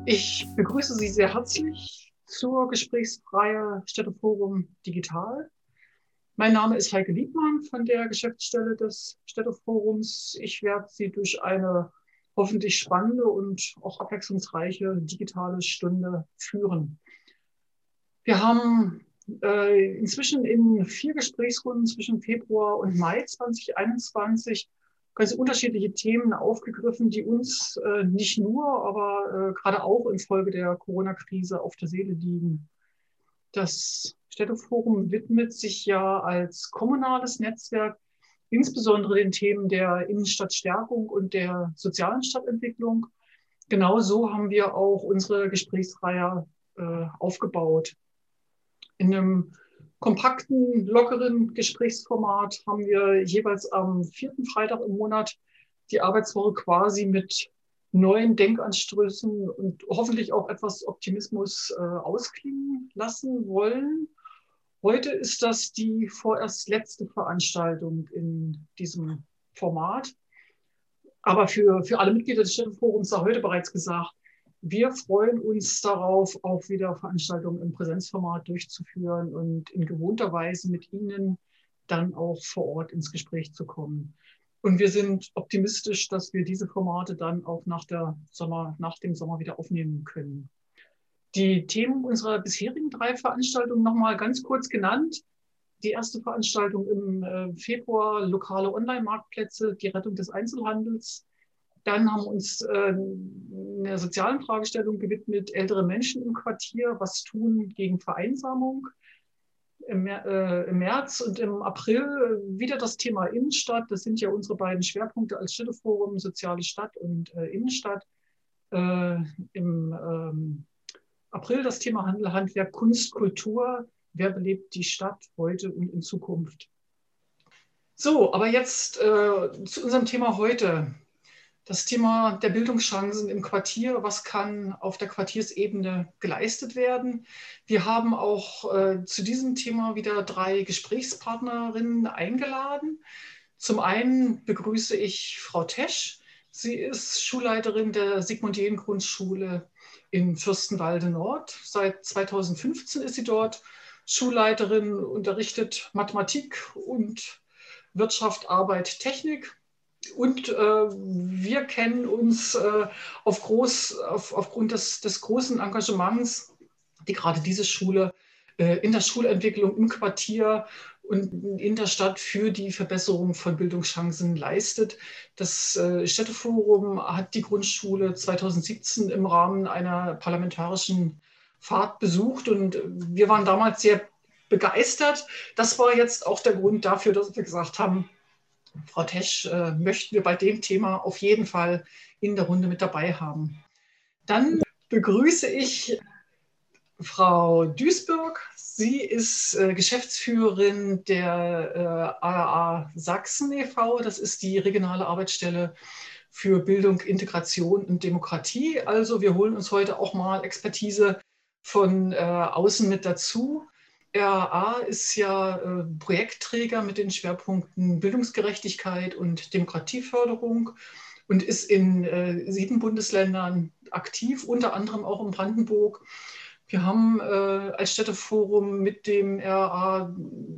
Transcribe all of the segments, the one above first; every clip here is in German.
Ich begrüße Sie sehr herzlich zur Gesprächsreihe Städteforum Digital. Mein Name ist Heike Liebmann von der Geschäftsstelle des Städteforums. Ich werde Sie durch eine hoffentlich spannende und auch abwechslungsreiche digitale Stunde führen. Wir haben inzwischen in 4 Gesprächsrunden zwischen Februar und Mai 2021 ganz unterschiedliche Themen aufgegriffen, die uns nicht nur, aber gerade auch infolge der Corona-Krise auf der Seele liegen. Das Städteforum widmet sich ja als kommunales Netzwerk insbesondere den Themen der Innenstadtstärkung und der sozialen Stadtentwicklung. Genauso haben wir auch unsere Gesprächsreihe aufgebaut. In einem kompakten, lockeren Gesprächsformat haben wir jeweils am 4. Freitag im Monat die Arbeitswoche quasi mit neuen Denkanstößen und hoffentlich auch etwas Optimismus ausklingen lassen wollen. Heute ist das die vorerst letzte Veranstaltung in diesem Format. Aber für alle Mitglieder des Städteforums sei heute bereits gesagt, wir freuen uns darauf, auch wieder Veranstaltungen im Präsenzformat durchzuführen und in gewohnter Weise mit Ihnen dann auch vor Ort ins Gespräch zu kommen. Und wir sind optimistisch, dass wir diese Formate dann auch nach dem Sommer wieder aufnehmen können. Die Themen unserer bisherigen 3 Veranstaltungen nochmal ganz kurz genannt. Die erste Veranstaltung im Februar, lokale Online-Marktplätze, die Rettung des Einzelhandels. Dann haben wir uns einer sozialen Fragestellung gewidmet, ältere Menschen im Quartier, was tun gegen Vereinsamung. Im März und im April wieder das Thema Innenstadt. Das sind ja unsere beiden Schwerpunkte als Städteforum, soziale Stadt und Innenstadt. Im April das Thema Handel, Handwerk, Kunst, Kultur. Wer belebt die Stadt heute und in Zukunft? So, aber jetzt zu unserem Thema heute. Das Thema der Bildungschancen im Quartier, was kann auf der Quartiersebene geleistet werden? Wir haben auch zu diesem Thema wieder 3 Gesprächspartnerinnen eingeladen. Zum einen begrüße ich Frau Tesch. Sie ist Schulleiterin der Sigmund-Jähn-Grundschule in Fürstenwalde Nord. Seit 2015 ist sie dort Schulleiterin, unterrichtet Mathematik und Wirtschaft, Arbeit, Technik. Und wir kennen uns aufgrund des großen Engagements, die gerade diese Schule in der Schulentwicklung im Quartier und in der Stadt für die Verbesserung von Bildungschancen leistet. Das Städteforum hat die Grundschule 2017 im Rahmen einer parlamentarischen Fahrt besucht und wir waren damals sehr begeistert. Das war jetzt auch der Grund dafür, dass wir gesagt haben, Frau Tesch möchten wir bei dem Thema auf jeden Fall in der Runde mit dabei haben. Dann begrüße ich Frau Duisburg. Sie ist Geschäftsführerin der ARA Sachsen e.V. Das ist die regionale Arbeitsstelle für Bildung, Integration und Demokratie. Also wir holen uns heute auch mal Expertise von außen mit dazu. RAA ist ja Projektträger mit den Schwerpunkten Bildungsgerechtigkeit und Demokratieförderung und ist in 7 Bundesländern aktiv, unter anderem auch in Brandenburg. Wir haben als Städteforum mit dem RAA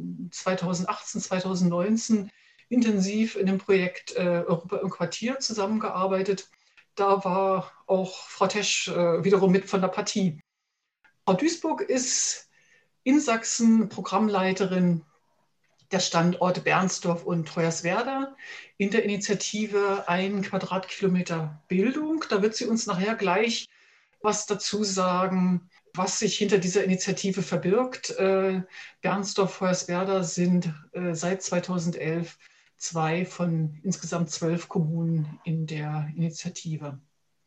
2018, 2019 intensiv in dem Projekt Europa im Quartier zusammengearbeitet. Da war auch Frau Tesch wiederum mit von der Partie. Frau Duisburg ist in Sachsen Programmleiterin der Standorte Bernsdorf und Hoyerswerda in der Initiative 1 Quadratkilometer Bildung. Da wird sie uns nachher gleich was dazu sagen, was sich hinter dieser Initiative verbirgt. Bernsdorf, Hoyerswerda sind seit 2011 2 von insgesamt 12 Kommunen in der Initiative.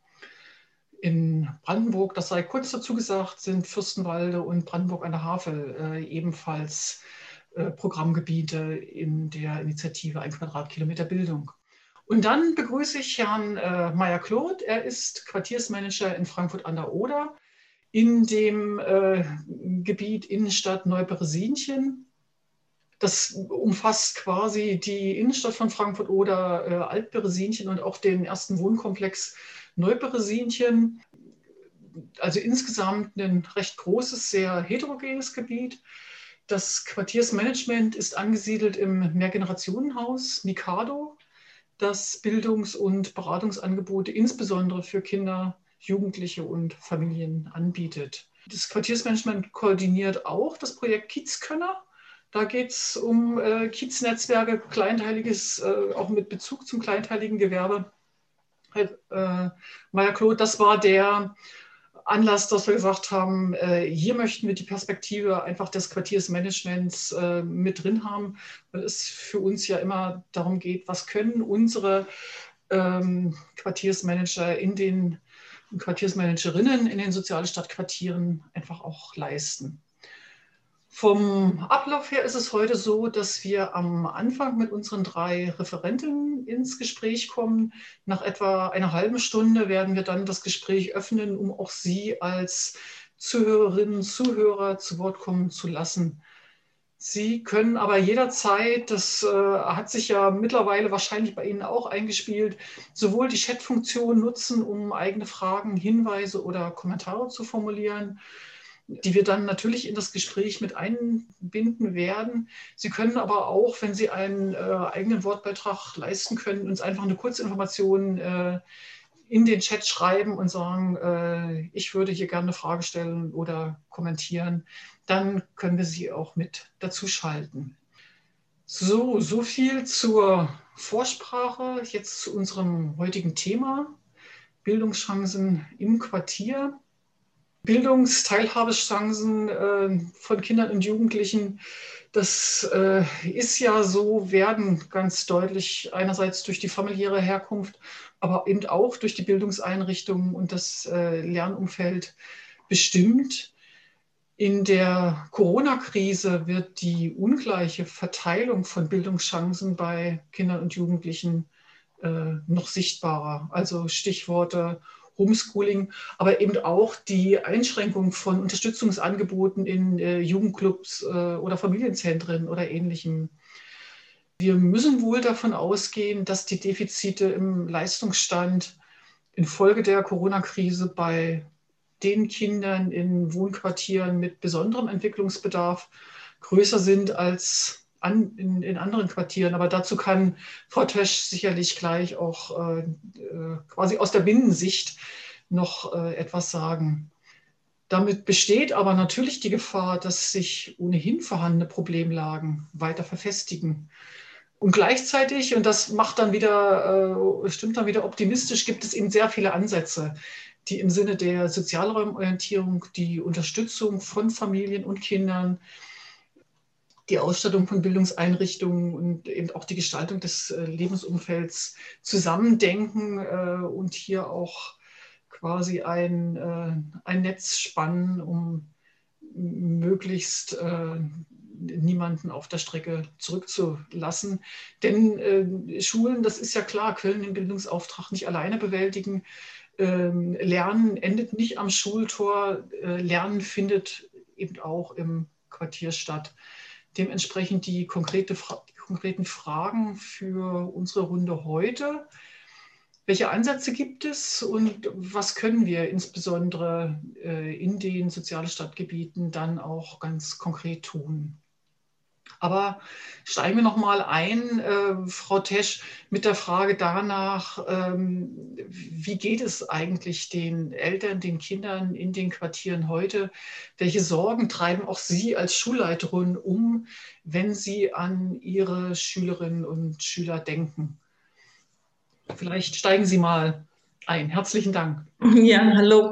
In Brandenburg, das sei kurz dazu gesagt, sind Fürstenwalde und Brandenburg an der Havel ebenfalls Programmgebiete in der Initiative 1 Quadratkilometer Bildung. Und dann begrüße ich Herrn Meyer-Kloth. Er ist Quartiersmanager in Frankfurt an der Oder in dem Gebiet Innenstadt Neuberesinchen. Das umfasst quasi die Innenstadt von Frankfurt oder Altberesinchen und auch den ersten Wohnkomplex Neuberesinchen. also insgesamt ein recht großes, sehr heterogenes Gebiet. Das Quartiersmanagement ist angesiedelt im Mehrgenerationenhaus Mikado, das Bildungs- und Beratungsangebote insbesondere für Kinder, Jugendliche und Familien anbietet. Das Quartiersmanagement koordiniert auch das Projekt Kiezkönner. Da geht es um Kieznetzwerke, kleinteiliges, auch mit Bezug zum kleinteiligen Gewerbe. Meyer-Kloth, das war der Anlass, dass wir gesagt haben, hier möchten wir die Perspektive einfach des Quartiersmanagements mit drin haben, weil es für uns ja immer darum geht, was können unsere Quartiersmanager Quartiersmanagerinnen in den Sozialstadtquartieren einfach auch leisten. Vom Ablauf her ist es heute so, dass wir am Anfang mit unseren 3 Referentinnen ins Gespräch kommen. Nach etwa einer halben Stunde werden wir dann das Gespräch öffnen, um auch Sie als Zuhörerinnen und Zuhörer zu Wort kommen zu lassen. Sie können aber jederzeit, das hat sich ja mittlerweile wahrscheinlich bei Ihnen auch eingespielt, sowohl die Chat-Funktion nutzen, um eigene Fragen, Hinweise oder Kommentare zu formulieren, die wir dann natürlich in das Gespräch mit einbinden werden. Sie können aber auch, wenn Sie einen eigenen Wortbeitrag leisten können, uns einfach eine Kurzinformation in den Chat schreiben und sagen, ich würde hier gerne eine Frage stellen oder kommentieren. Dann können wir Sie auch mit dazu schalten. So viel zur Vorsprache. Jetzt zu unserem heutigen Thema: Bildungschancen im Quartier. Bildungsteilhabechancen von Kindern und Jugendlichen, das ist ja so, werden ganz deutlich einerseits durch die familiäre Herkunft, aber eben auch durch die Bildungseinrichtungen und das Lernumfeld bestimmt. In der Corona-Krise wird die ungleiche Verteilung von Bildungschancen bei Kindern und Jugendlichen noch sichtbarer. Also Stichworte Homeschooling, aber eben auch die Einschränkung von Unterstützungsangeboten in Jugendclubs oder Familienzentren oder Ähnlichem. Wir müssen wohl davon ausgehen, dass die Defizite im Leistungsstand infolge der Corona-Krise bei den Kindern in Wohnquartieren mit besonderem Entwicklungsbedarf größer sind als in anderen Quartieren. Aber dazu kann Frau Tösch sicherlich gleich auch quasi aus der Binnensicht noch etwas sagen. Damit besteht aber natürlich die Gefahr, dass sich ohnehin vorhandene Problemlagen weiter verfestigen. Und gleichzeitig, und das macht dann wieder, stimmt dann wieder optimistisch, gibt es eben sehr viele Ansätze, die im Sinne der Sozialraumorientierung, die Unterstützung von Familien und Kindern, die Ausstattung von Bildungseinrichtungen und eben auch die Gestaltung des Lebensumfelds zusammendenken und hier auch quasi ein Netz spannen, um möglichst niemanden auf der Strecke zurückzulassen. Denn Schulen, das ist ja klar, können den Bildungsauftrag nicht alleine bewältigen. Lernen endet nicht am Schultor, Lernen findet eben auch im Quartier statt. Dementsprechend die konkreten Fragen für unsere Runde heute. Welche Ansätze gibt es und was können wir insbesondere in den Sozialstadtgebieten dann auch ganz konkret tun? Aber steigen wir noch mal ein, Frau Tesch, mit der Frage danach, wie geht es eigentlich den Eltern, den Kindern in den Quartieren heute? Welche Sorgen treiben auch Sie als Schulleiterin um, wenn Sie an Ihre Schülerinnen und Schüler denken? Vielleicht steigen Sie mal ein. Herzlichen Dank. Ja, hallo.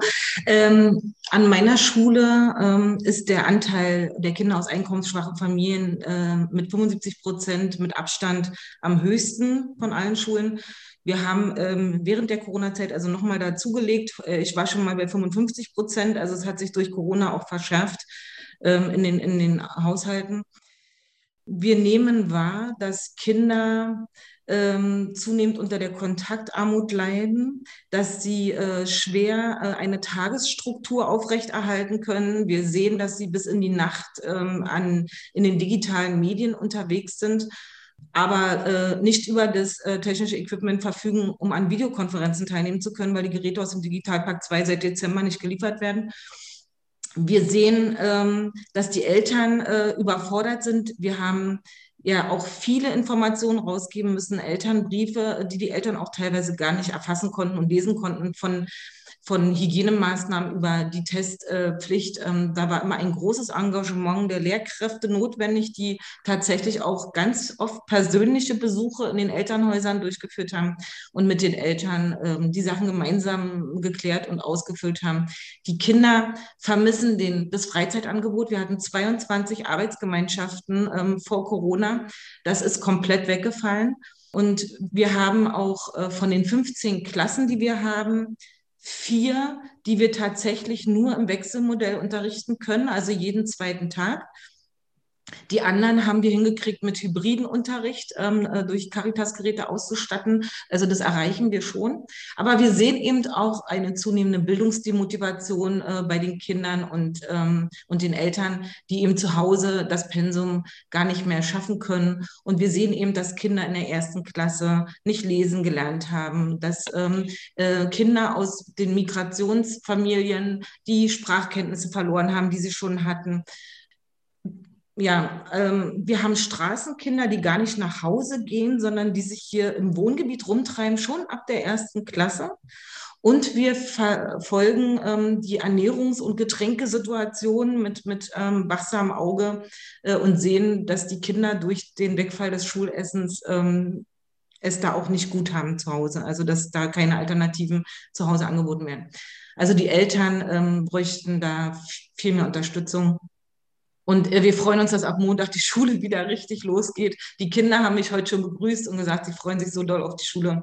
An meiner Schule ist der Anteil der Kinder aus einkommensschwachen Familien mit 75% mit Abstand am höchsten von allen Schulen. Wir haben während der Corona-Zeit also nochmal dazugelegt. Ich war schon mal bei 55%, also es hat sich durch Corona auch verschärft in den Haushalten. Wir nehmen wahr, dass Kinder zunehmend unter der Kontaktarmut leiden, dass sie schwer eine Tagesstruktur aufrechterhalten können. Wir sehen, dass sie bis in die Nacht in den digitalen Medien unterwegs sind. aber nicht über das technische Equipment verfügen, um an Videokonferenzen teilnehmen zu können, weil die Geräte aus dem Digitalpakt 2 seit Dezember nicht geliefert werden. Wir sehen, dass die Eltern überfordert sind. Wir haben ja auch viele Informationen rausgeben müssen, Elternbriefe, die die Eltern auch teilweise gar nicht erfassen konnten und lesen konnten, von Hygienemaßnahmen über die Testpflicht. Da war immer ein großes Engagement der Lehrkräfte notwendig, die tatsächlich auch ganz oft persönliche Besuche in den Elternhäusern durchgeführt haben und mit den Eltern die Sachen gemeinsam geklärt und ausgefüllt haben. Die Kinder vermissen das Freizeitangebot. Wir hatten 22 Arbeitsgemeinschaften vor Corona. Das ist komplett weggefallen. Und wir haben auch von den 15 Klassen, die wir haben, 4, die wir tatsächlich nur im Wechselmodell unterrichten können, also jeden zweiten Tag. Die anderen haben wir hingekriegt, mit hybriden Unterricht durch Caritas-Geräte auszustatten. Also das erreichen wir schon. Aber wir sehen eben auch eine zunehmende Bildungsdemotivation bei den Kindern und den Eltern, die eben zu Hause das Pensum gar nicht mehr schaffen können. Und wir sehen eben, dass Kinder in der 1. Klasse nicht lesen gelernt haben, dass Kinder aus den Migrationsfamilien die Sprachkenntnisse verloren haben, die sie schon hatten. Ja, wir haben Straßenkinder, die gar nicht nach Hause gehen, sondern die sich hier im Wohngebiet rumtreiben, schon ab der 1. Klasse. Und wir verfolgen die Ernährungs- und Getränkesituation mit wachsamem Auge und sehen, dass die Kinder durch den Wegfall des Schulessens es da auch nicht gut haben zu Hause. Also dass da keine Alternativen zu Hause angeboten werden. Also die Eltern bräuchten da viel mehr Unterstützung. Und wir freuen uns, dass ab Montag die Schule wieder richtig losgeht. Die Kinder haben mich heute schon begrüßt und gesagt, sie freuen sich so doll auf die Schule.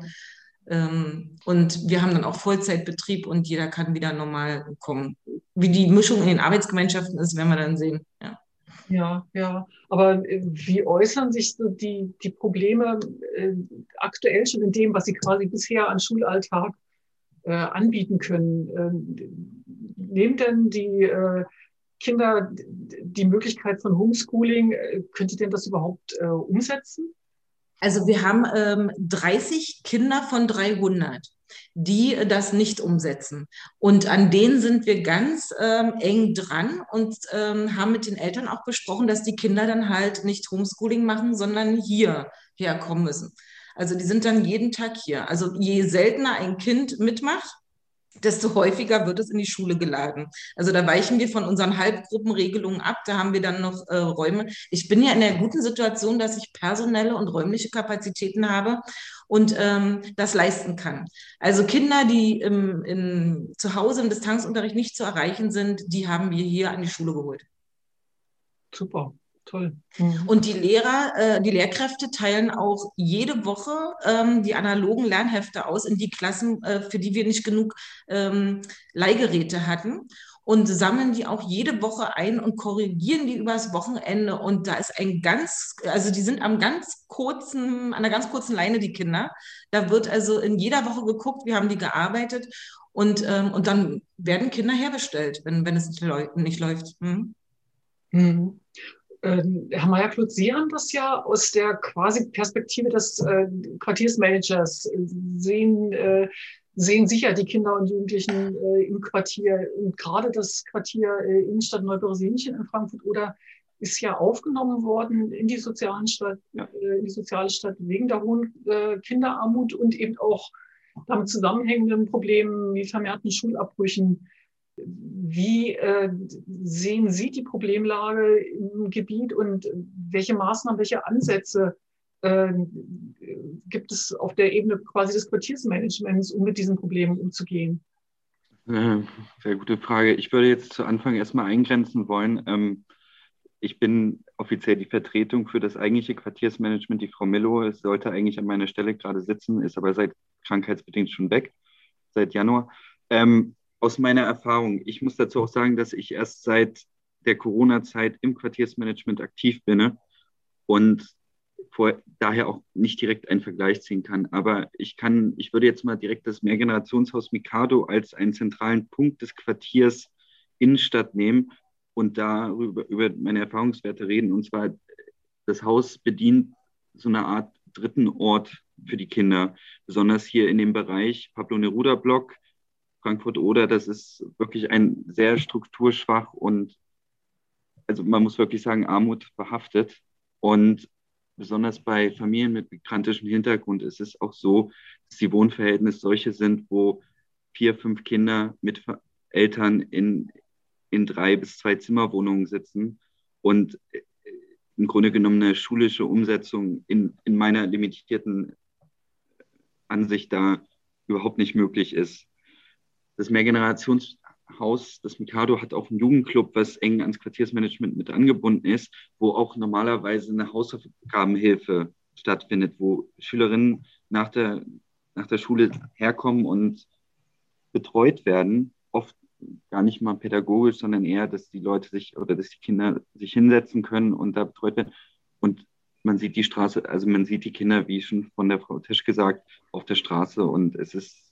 Und wir haben dann auch Vollzeitbetrieb und jeder kann wieder normal kommen. Wie die Mischung in den Arbeitsgemeinschaften ist, werden wir dann sehen. Ja. Ja, ja. Aber wie äußern sich so die Probleme aktuell schon in dem, was Sie quasi bisher an Schulalltag anbieten können? Nehmen denn die Kinder die Möglichkeit von Homeschooling? Könnt ihr denn das überhaupt umsetzen? Also wir haben 30 Kinder von 300, die das nicht umsetzen. Und an denen sind wir ganz eng dran und haben mit den Eltern auch besprochen, dass die Kinder dann halt nicht Homeschooling machen, sondern hierher kommen müssen. Also die sind dann jeden Tag hier. Also je seltener ein Kind mitmacht, desto häufiger wird es in die Schule geladen. Also da weichen wir von unseren Halbgruppenregelungen ab. Da haben wir dann noch Räume. Ich bin ja in der guten Situation, dass ich personelle und räumliche Kapazitäten habe und das leisten kann. Also Kinder, die zu Hause im Distanzunterricht nicht zu erreichen sind, die haben wir hier an die Schule geholt. Super, toll. Mhm. Und die Lehrkräfte teilen auch jede Woche die analogen Lernhefte aus in die Klassen, für die wir nicht genug Leihgeräte hatten. Und sammeln die auch jede Woche ein und korrigieren die übers Wochenende. Und da ist also die sind an einer ganz kurzen Leine, die Kinder. Da wird also in jeder Woche geguckt, wie haben die gearbeitet. Und dann werden Kinder herbestellt, wenn es nicht läuft. Hm? Mhm. Herr Meyer-Kluth, Sie haben das ja aus der quasi Perspektive des Quartiersmanagers sehen sicher die Kinder und Jugendlichen im Quartier. Und gerade das Quartier Innenstadt Neubürgersinchen in Frankfurt oder ist ja aufgenommen worden in die soziale Stadt wegen der hohen Kinderarmut und eben auch damit zusammenhängenden Problemen wie vermehrten Schulabbrüchen. Wie sehen Sie die Problemlage im Gebiet und welche Maßnahmen, welche Ansätze gibt es auf der Ebene quasi des Quartiersmanagements, um mit diesen Problemen umzugehen? Sehr gute Frage. Ich würde jetzt zu Anfang erstmal eingrenzen wollen. Ich bin offiziell die Vertretung für das eigentliche Quartiersmanagement, die Frau Millow. Es sollte eigentlich an meiner Stelle gerade sitzen, ist aber krankheitsbedingt schon weg, seit Januar. Aus meiner Erfahrung, ich muss dazu auch sagen, dass ich erst seit der Corona-Zeit im Quartiersmanagement aktiv bin und daher auch nicht direkt einen Vergleich ziehen kann. Aber ich würde jetzt mal direkt das Mehrgenerationshaus Mikado als einen zentralen Punkt des Quartiers Innenstadt nehmen und darüber über meine Erfahrungswerte reden. Und zwar, das Haus bedient so eine Art dritten Ort für die Kinder. Besonders hier in dem Bereich Pablo-Neruda-Block, Frankfurt-Oder, das ist wirklich ein sehr strukturschwach und, also man muss wirklich sagen, Armut behaftet. Und besonders bei Familien mit migrantischem Hintergrund ist es auch so, dass die Wohnverhältnisse solche sind, wo 4, 5 Kinder mit Eltern in 3 bis 2 Zimmerwohnungen sitzen und im Grunde genommen eine schulische Umsetzung in meiner limitierten Ansicht da überhaupt nicht möglich ist. Das Mehrgenerationshaus, das Mikado, hat auch einen Jugendclub, was eng ans Quartiersmanagement mit angebunden ist, wo auch normalerweise eine Hausaufgabenhilfe stattfindet, wo Schülerinnen nach der Schule herkommen und betreut werden, oft gar nicht mal pädagogisch, sondern eher, dass die Leute dass die Kinder sich hinsetzen können und da betreut werden. Und man sieht die Straße, also man sieht die Kinder, wie schon von der Frau Tisch gesagt, auf der Straße, und es ist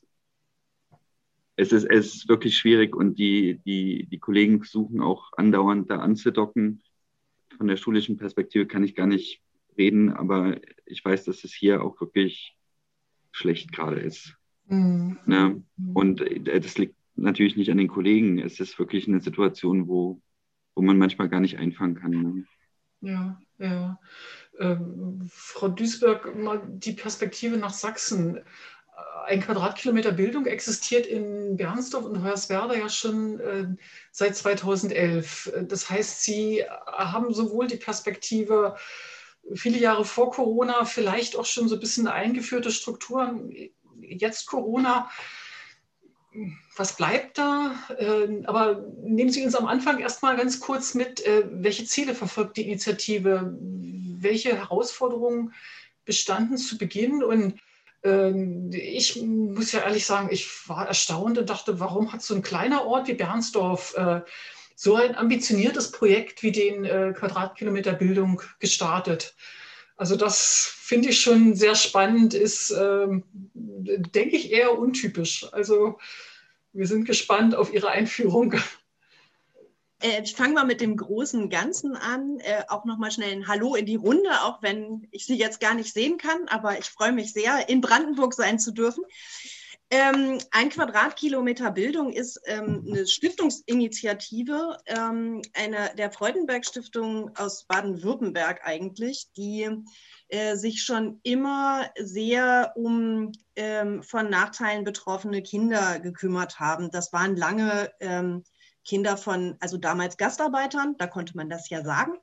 wirklich schwierig, und die Kollegen versuchen auch andauernd da anzudocken. Von der schulischen Perspektive kann ich gar nicht reden, aber ich weiß, dass es hier auch wirklich schlecht gerade ist. Mhm. Ne? Und das liegt natürlich nicht an den Kollegen. Es ist wirklich eine Situation, wo man manchmal gar nicht einfangen kann. Ne? Ja, ja. Frau Duisberg, mal die Perspektive nach Sachsen. 1 Quadratkilometer Bildung existiert in Bernsdorf und Hoyerswerda ja schon seit 2011. Das heißt, Sie haben sowohl die Perspektive viele Jahre vor Corona, vielleicht auch schon so ein bisschen eingeführte Strukturen, jetzt Corona. Was bleibt da? Aber nehmen Sie uns am Anfang erstmal ganz kurz mit, welche Ziele verfolgt die Initiative? Welche Herausforderungen bestanden zu Beginn? Und ich muss ja ehrlich sagen, ich war erstaunt und dachte, warum hat so ein kleiner Ort wie Bernsdorf so ein ambitioniertes Projekt wie den Quadratkilometer Bildung gestartet? Also das finde ich schon sehr spannend, ist, denke ich, eher untypisch. Also wir sind gespannt auf Ihre Einführung. Ich fange mal mit dem großen Ganzen an. Auch nochmal schnell ein Hallo in die Runde, auch wenn ich Sie jetzt gar nicht sehen kann. Aber ich freue mich sehr, in Brandenburg sein zu dürfen. 1 Quadratkilometer Bildung ist eine Stiftungsinitiative der Freudenberg-Stiftung aus Baden-Württemberg eigentlich, die sich schon immer sehr um von Nachteilen betroffene Kinder gekümmert haben. Das waren lange Kinder von, also damals Gastarbeitern, da konnte man das ja sagen.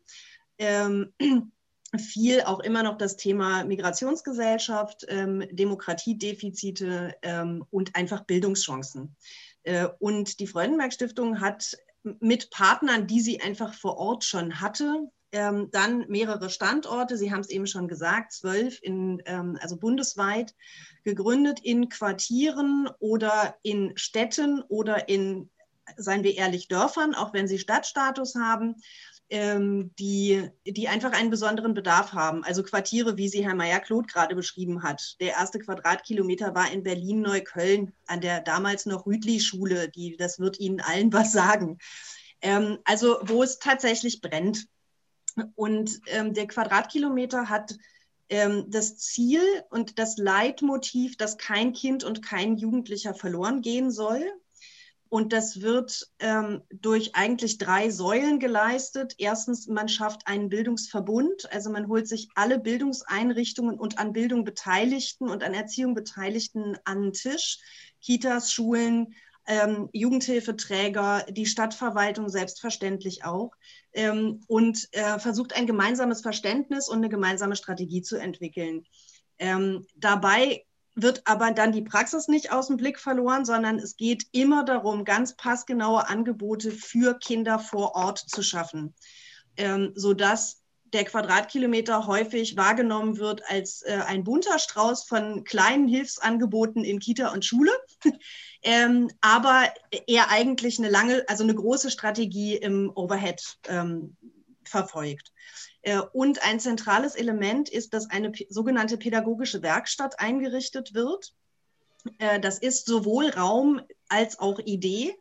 Viel auch immer noch das Thema Migrationsgesellschaft, Demokratiedefizite und einfach Bildungschancen. Und die Freudenberg-Stiftung hat mit Partnern, die sie einfach vor Ort schon hatte, dann mehrere Standorte, Sie haben es eben schon gesagt, 12 also bundesweit gegründet in Quartieren oder in Städten oder in, seien wir ehrlich, Dörfern, auch wenn sie Stadtstatus haben, die einfach einen besonderen Bedarf haben. Also Quartiere, wie sie Herr Meyer-Kloth gerade beschrieben hat. Der erste Quadratkilometer war in Berlin-Neukölln an der damals noch Rütli-Schule. Das wird Ihnen allen was sagen. Also wo es tatsächlich brennt. Und der Quadratkilometer hat das Ziel und das Leitmotiv, dass kein Kind und kein Jugendlicher verloren gehen soll. Und das wird durch eigentlich 3 Säulen geleistet. Erstens, man schafft einen Bildungsverbund. Also man holt sich alle Bildungseinrichtungen und an Bildung Beteiligten und an Erziehung Beteiligten an den Tisch. Kitas, Schulen, Jugendhilfeträger, die Stadtverwaltung selbstverständlich auch. Und versucht ein gemeinsames Verständnis und eine gemeinsame Strategie zu entwickeln. Dabei wird aber dann die Praxis nicht aus dem Blick verloren, sondern es geht immer darum, ganz passgenaue Angebote für Kinder vor Ort zu schaffen, sodass der Quadratkilometer häufig wahrgenommen wird als ein bunter Strauß von kleinen Hilfsangeboten in Kita und Schule, aber er eigentlich eine große Strategie im Overhead verfolgt. Und ein zentrales Element ist, dass eine sogenannte pädagogische Werkstatt eingerichtet wird. Das ist sowohl Raum als auch Idee.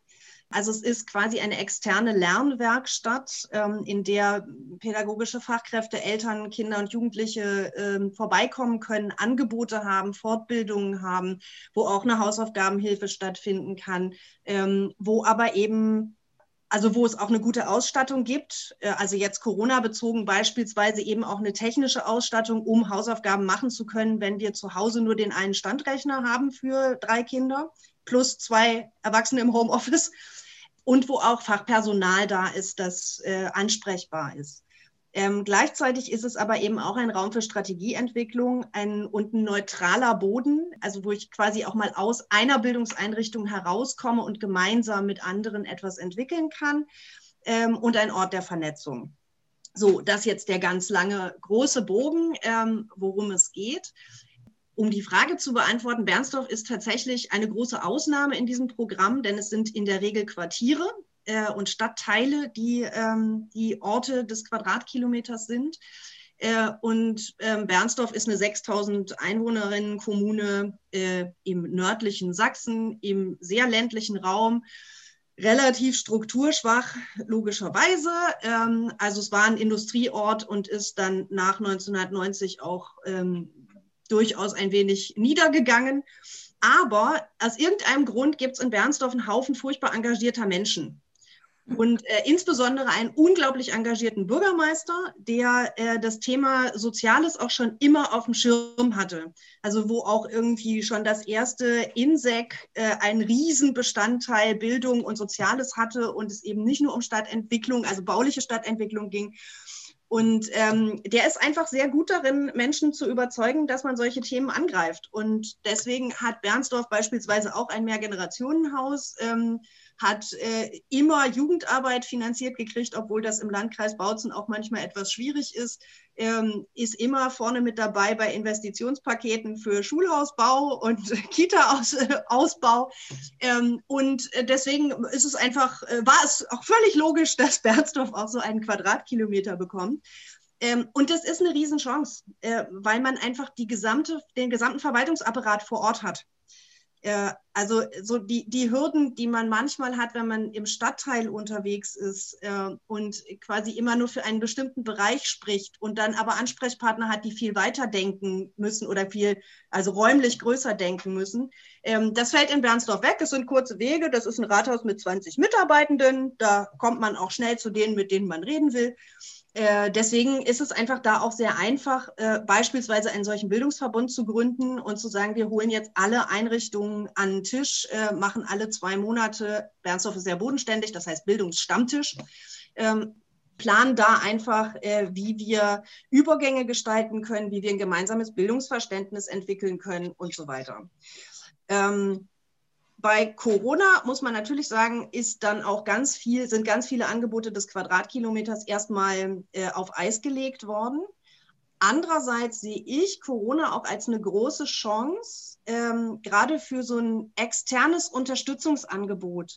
Also es ist quasi eine externe Lernwerkstatt, in der pädagogische Fachkräfte, Eltern, Kinder und Jugendliche vorbeikommen können, Angebote haben, Fortbildungen haben, wo auch eine Hausaufgabenhilfe stattfinden kann, wo aber eben, also wo es auch eine gute Ausstattung gibt, also jetzt Corona-bezogen beispielsweise eben auch eine technische Ausstattung, um Hausaufgaben machen zu können, wenn wir zu Hause nur den einen Standrechner haben für 3 Kinder plus 2 Erwachsene im Homeoffice. Und wo auch Fachpersonal da ist, das ansprechbar ist. Gleichzeitig ist es aber eben auch ein Raum für Strategieentwicklung und ein neutraler Boden, also wo ich quasi auch mal aus einer Bildungseinrichtung herauskomme und gemeinsam mit anderen etwas entwickeln kann, und ein Ort der Vernetzung. So, das jetzt der ganz lange große Bogen, worum es geht. Um die Frage zu beantworten, Bernsdorf ist tatsächlich eine große Ausnahme in diesem Programm, denn es sind in der Regel Quartiere und Stadtteile, die die Orte des Quadratkilometers sind. Und Bernsdorf ist eine 6.000 Einwohnerinnen-Kommune im nördlichen Sachsen, im sehr ländlichen Raum, relativ strukturschwach, logischerweise. Also es war ein Industrieort und ist dann nach 1990 auch durchaus ein wenig niedergegangen. Aber aus irgendeinem Grund gibt es in Bernsdorf einen Haufen furchtbar engagierter Menschen. Und insbesondere einen unglaublich engagierten Bürgermeister, der das Thema Soziales auch schon immer auf dem Schirm hatte. Also wo auch irgendwie schon das erste INSEC einen Riesenbestandteil Bildung und Soziales hatte und es eben nicht nur um Stadtentwicklung, also bauliche Stadtentwicklung ging. Und der ist einfach sehr gut darin, Menschen zu überzeugen, dass man solche Themen angreift. Und deswegen hat Bernsdorf beispielsweise auch ein Mehrgenerationenhaus, hat immer Jugendarbeit finanziert gekriegt, obwohl das im Landkreis Bautzen auch manchmal etwas schwierig ist, ist immer vorne mit dabei bei Investitionspaketen für Schulhausbau und Kita-Ausbau. Und deswegen ist es einfach, war es auch völlig logisch, dass Bernsdorf auch so einen Quadratkilometer bekommt. Und das ist eine Riesenchance, weil man einfach den gesamten Verwaltungsapparat vor Ort hat. Also so die Hürden, die man manchmal hat, wenn man im Stadtteil unterwegs ist und quasi immer nur für einen bestimmten Bereich spricht und dann aber Ansprechpartner hat, die viel weiter denken müssen oder also räumlich größer denken müssen. Das fällt in Bernsdorf weg. Es sind kurze Wege. Das ist ein Rathaus mit 20 Mitarbeitenden. Da kommt man auch schnell zu denen, mit denen man reden will. Deswegen ist es einfach da auch sehr einfach, beispielsweise einen solchen Bildungsverbund zu gründen und zu sagen, wir holen jetzt alle Einrichtungen an den Tisch, machen alle 2 Monate, Bernsdorf ist sehr bodenständig, das heißt Bildungsstammtisch, planen da einfach, wie wir Übergänge gestalten können, wie wir ein gemeinsames Bildungsverständnis entwickeln können und so weiter. Bei Corona muss man natürlich sagen, sind ganz viele Angebote des Quadratkilometers erstmal auf Eis gelegt worden. Andererseits sehe ich Corona auch als eine große Chance, gerade für so ein externes Unterstützungsangebot,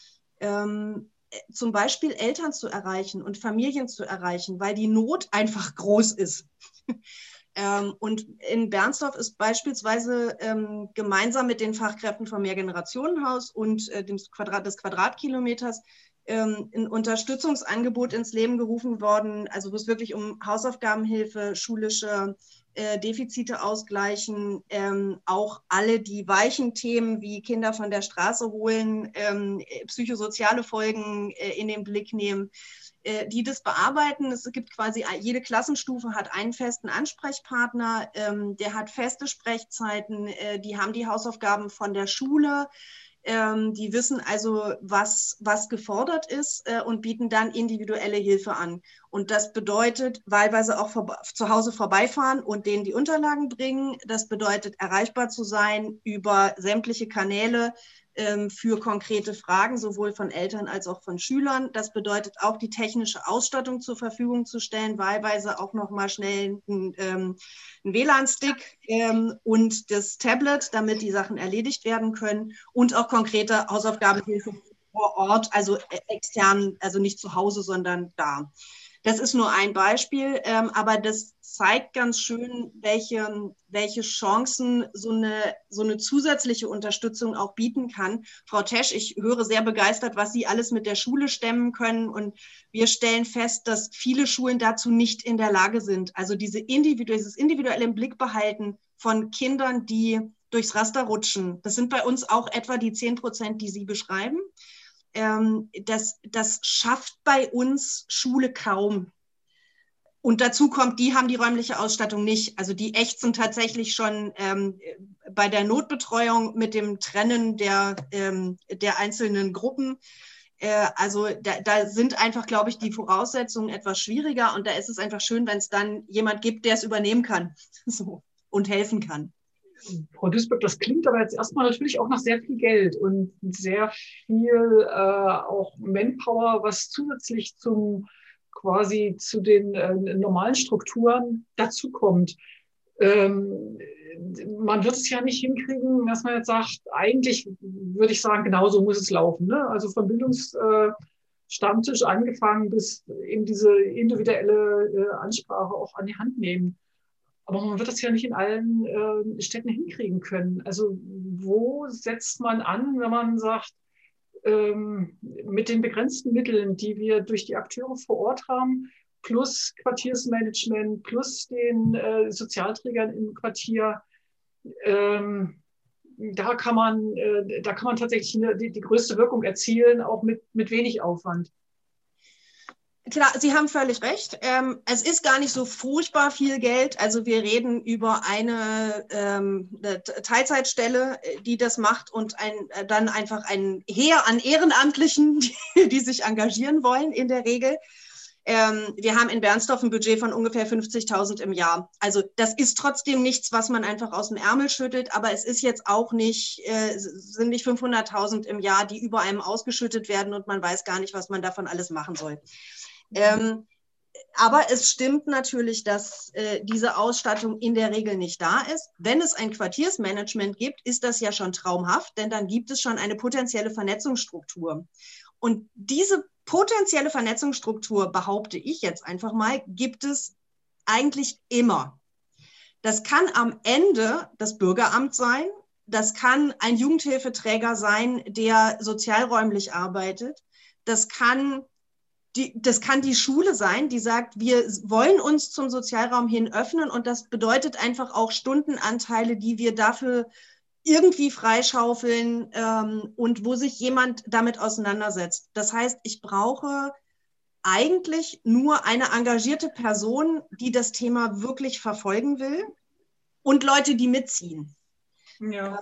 zum Beispiel Eltern zu erreichen und Familien zu erreichen, weil die Not einfach groß ist. Und in Bernsdorf ist beispielsweise gemeinsam mit den Fachkräften vom Mehrgenerationenhaus und des Quadratkilometers ein Unterstützungsangebot ins Leben gerufen worden, also wo es wirklich um Hausaufgabenhilfe, schulische Defizite ausgleichen, auch alle die weichen Themen wie Kinder von der Straße holen, psychosoziale Folgen in den Blick nehmen, die das bearbeiten. Es gibt quasi, jede Klassenstufe hat einen festen Ansprechpartner, der hat feste Sprechzeiten, die haben die Hausaufgaben von der Schule, die wissen also, was gefordert ist und bieten dann individuelle Hilfe an. Und das bedeutet wahlweise auch zu Hause vorbeifahren und denen die Unterlagen bringen. Das bedeutet, erreichbar zu sein über sämtliche Kanäle für konkrete Fragen, sowohl von Eltern als auch von Schülern. Das bedeutet auch, die technische Ausstattung zur Verfügung zu stellen, wahlweise auch noch mal schnell einen WLAN-Stick und das Tablet, damit die Sachen erledigt werden können und auch konkrete Hausaufgabenhilfe vor Ort, also extern, also nicht zu Hause, sondern da. Das ist nur ein Beispiel, aber das zeigt ganz schön, welche Chancen so eine zusätzliche Unterstützung auch bieten kann. Frau Tesch, ich höre sehr begeistert, was Sie alles mit der Schule stemmen können. Und wir stellen fest, dass viele Schulen dazu nicht in der Lage sind. Also dieses individuelle im Blick behalten von Kindern, die durchs Raster rutschen. Das sind bei uns auch etwa die 10%, die Sie beschreiben. Das schafft bei uns Schule kaum. Und dazu kommt, die haben die räumliche Ausstattung nicht. Also die ächzen tatsächlich schon bei der Notbetreuung mit dem Trennen der einzelnen Gruppen. Also da sind einfach, glaube ich, die Voraussetzungen etwas schwieriger. Und da ist es einfach schön, wenn es dann jemand gibt, der es übernehmen kann so, und helfen kann. Frau Duisberg, das klingt aber jetzt erstmal natürlich auch nach sehr viel Geld und sehr viel auch Manpower, was zusätzlich quasi zu den normalen Strukturen dazukommt. Man wird es ja nicht hinkriegen, dass man jetzt sagt, eigentlich würde ich sagen, genau so muss es laufen. Ne? Also vom Bildungsstammtisch angefangen bis in diese individuelle Ansprache auch an die Hand nehmen. Aber man wird das ja nicht in allen Städten hinkriegen können. Also wo setzt man an, wenn man sagt, mit den begrenzten Mitteln, die wir durch die Akteure vor Ort haben, plus Quartiersmanagement, plus den Sozialträgern im Quartier, da kann man tatsächlich die größte Wirkung erzielen, auch mit wenig Aufwand. Klar, Sie haben völlig recht. Es ist gar nicht so furchtbar viel Geld. Also wir reden über eine Teilzeitstelle, die das macht und dann einfach ein Heer an Ehrenamtlichen, die sich engagieren wollen in der Regel. Wir haben in Bernsdorf ein Budget von ungefähr 50.000 im Jahr. Also das ist trotzdem nichts, was man einfach aus dem Ärmel schüttelt, aber es ist jetzt auch nicht, sind nicht 500.000 im Jahr, die über einem ausgeschüttet werden und man weiß gar nicht, was man davon alles machen soll. Aber es stimmt natürlich, dass diese Ausstattung in der Regel nicht da ist. Wenn es ein Quartiersmanagement gibt, ist das ja schon traumhaft, denn dann gibt es schon eine potenzielle Vernetzungsstruktur. Und diese potenzielle Vernetzungsstruktur, behaupte ich jetzt einfach mal, gibt es eigentlich immer. Das kann am Ende das Bürgeramt sein, das kann ein Jugendhilfeträger sein, der sozialräumlich arbeitet, das kann die Schule sein, die sagt, wir wollen uns zum Sozialraum hin öffnen und das bedeutet einfach auch Stundenanteile, die wir dafür irgendwie freischaufeln und wo sich jemand damit auseinandersetzt. Das heißt, ich brauche eigentlich nur eine engagierte Person, die das Thema wirklich verfolgen will und Leute, die mitziehen. Ja.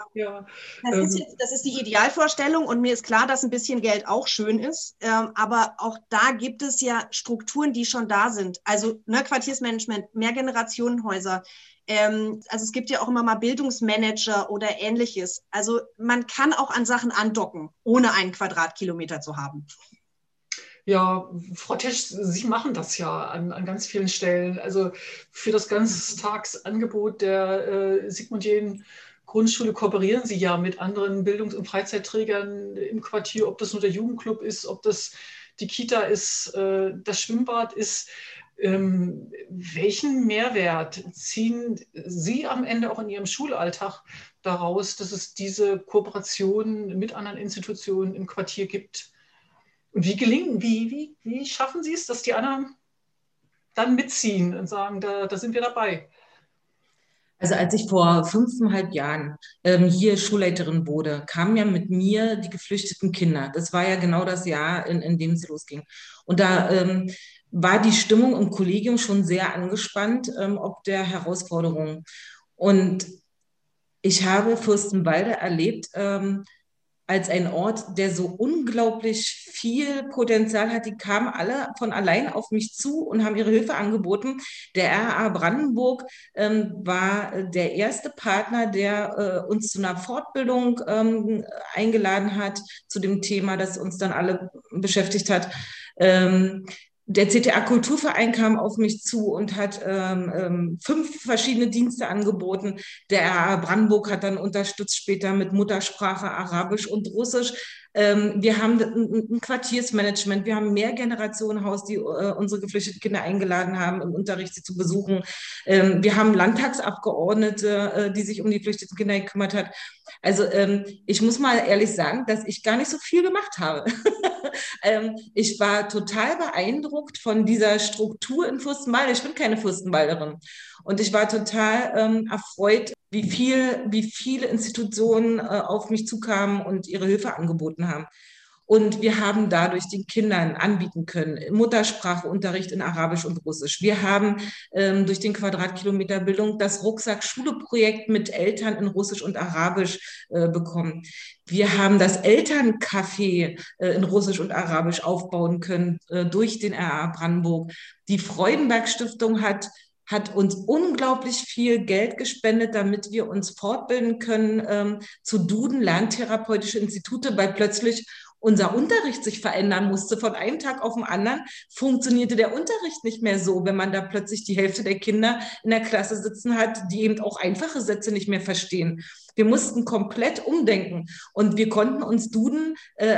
Das ist die Idealvorstellung und mir ist klar, dass ein bisschen Geld auch schön ist, aber auch da gibt es ja Strukturen, die schon da sind. Also Quartiersmanagement, Mehrgenerationenhäuser, also es gibt ja auch immer mal Bildungsmanager oder Ähnliches. Also man kann auch an Sachen andocken, ohne einen Quadratkilometer zu haben. Ja, Frau Tesch, Sie machen das ja an ganz vielen Stellen. Also für das Ganztagsangebot der Sigmund-Jähn Grundschule kooperieren Sie ja mit anderen Bildungs- und Freizeitträgern im Quartier, ob das nur der Jugendclub ist, ob das die Kita ist, das Schwimmbad ist. Welchen Mehrwert ziehen Sie am Ende auch in Ihrem Schulalltag daraus, dass es diese Kooperation mit anderen Institutionen im Quartier gibt? Und wie schaffen Sie es, dass die anderen dann mitziehen und sagen, da sind wir dabei? Also als ich vor 5,5 Jahren hier Schulleiterin wurde, kamen ja mit mir die geflüchteten Kinder. Das war ja genau das Jahr, in dem es losging. Und da war die Stimmung im Kollegium schon sehr angespannt, ob der Herausforderungen. Und ich habe Fürstenwalde erlebt als ein Ort, der so unglaublich viel Potenzial hat. Die kamen alle von allein auf mich zu und haben ihre Hilfe angeboten. Der RA Brandenburg war der erste Partner, der uns zu einer Fortbildung eingeladen hat zu dem Thema, das uns dann alle beschäftigt hat. Der CTA Kulturverein kam auf mich zu und hat 5 verschiedene Dienste angeboten. Der RA Brandenburg hat dann unterstützt später mit Muttersprache Arabisch und Russisch. Wir haben ein Quartiersmanagement, wir haben ein Mehrgenerationenhaus, die unsere geflüchteten Kinder eingeladen haben, im Unterricht sie zu besuchen. Wir haben Landtagsabgeordnete, die sich um die geflüchteten Kinder gekümmert hat. Also ich muss mal ehrlich sagen, dass ich gar nicht so viel gemacht habe. Ich war total beeindruckt von dieser Struktur in Fürstenwalde. Ich bin keine Fürstenwalderin. Und ich war total erfreut, wie viele Institutionen auf mich zukamen und ihre Hilfe angeboten haben. Und wir haben dadurch den Kindern anbieten können, Muttersprachunterricht in Arabisch und Russisch. Wir haben durch den Quadratkilometer Bildung das Rucksack-Schule-Projekt mit Eltern in Russisch und Arabisch bekommen. Wir haben das Elterncafé in Russisch und Arabisch aufbauen können durch den RA Brandenburg. Die Freudenberg-Stiftung hat uns unglaublich viel Geld gespendet, damit wir uns fortbilden können zu Duden, Lerntherapeutische Institute, weil plötzlich unser Unterricht sich verändern musste. Von einem Tag auf den anderen funktionierte der Unterricht nicht mehr so, wenn man da plötzlich die Hälfte der Kinder in der Klasse sitzen hat, die eben auch einfache Sätze nicht mehr verstehen. Wir mussten komplett umdenken und wir konnten uns Duden,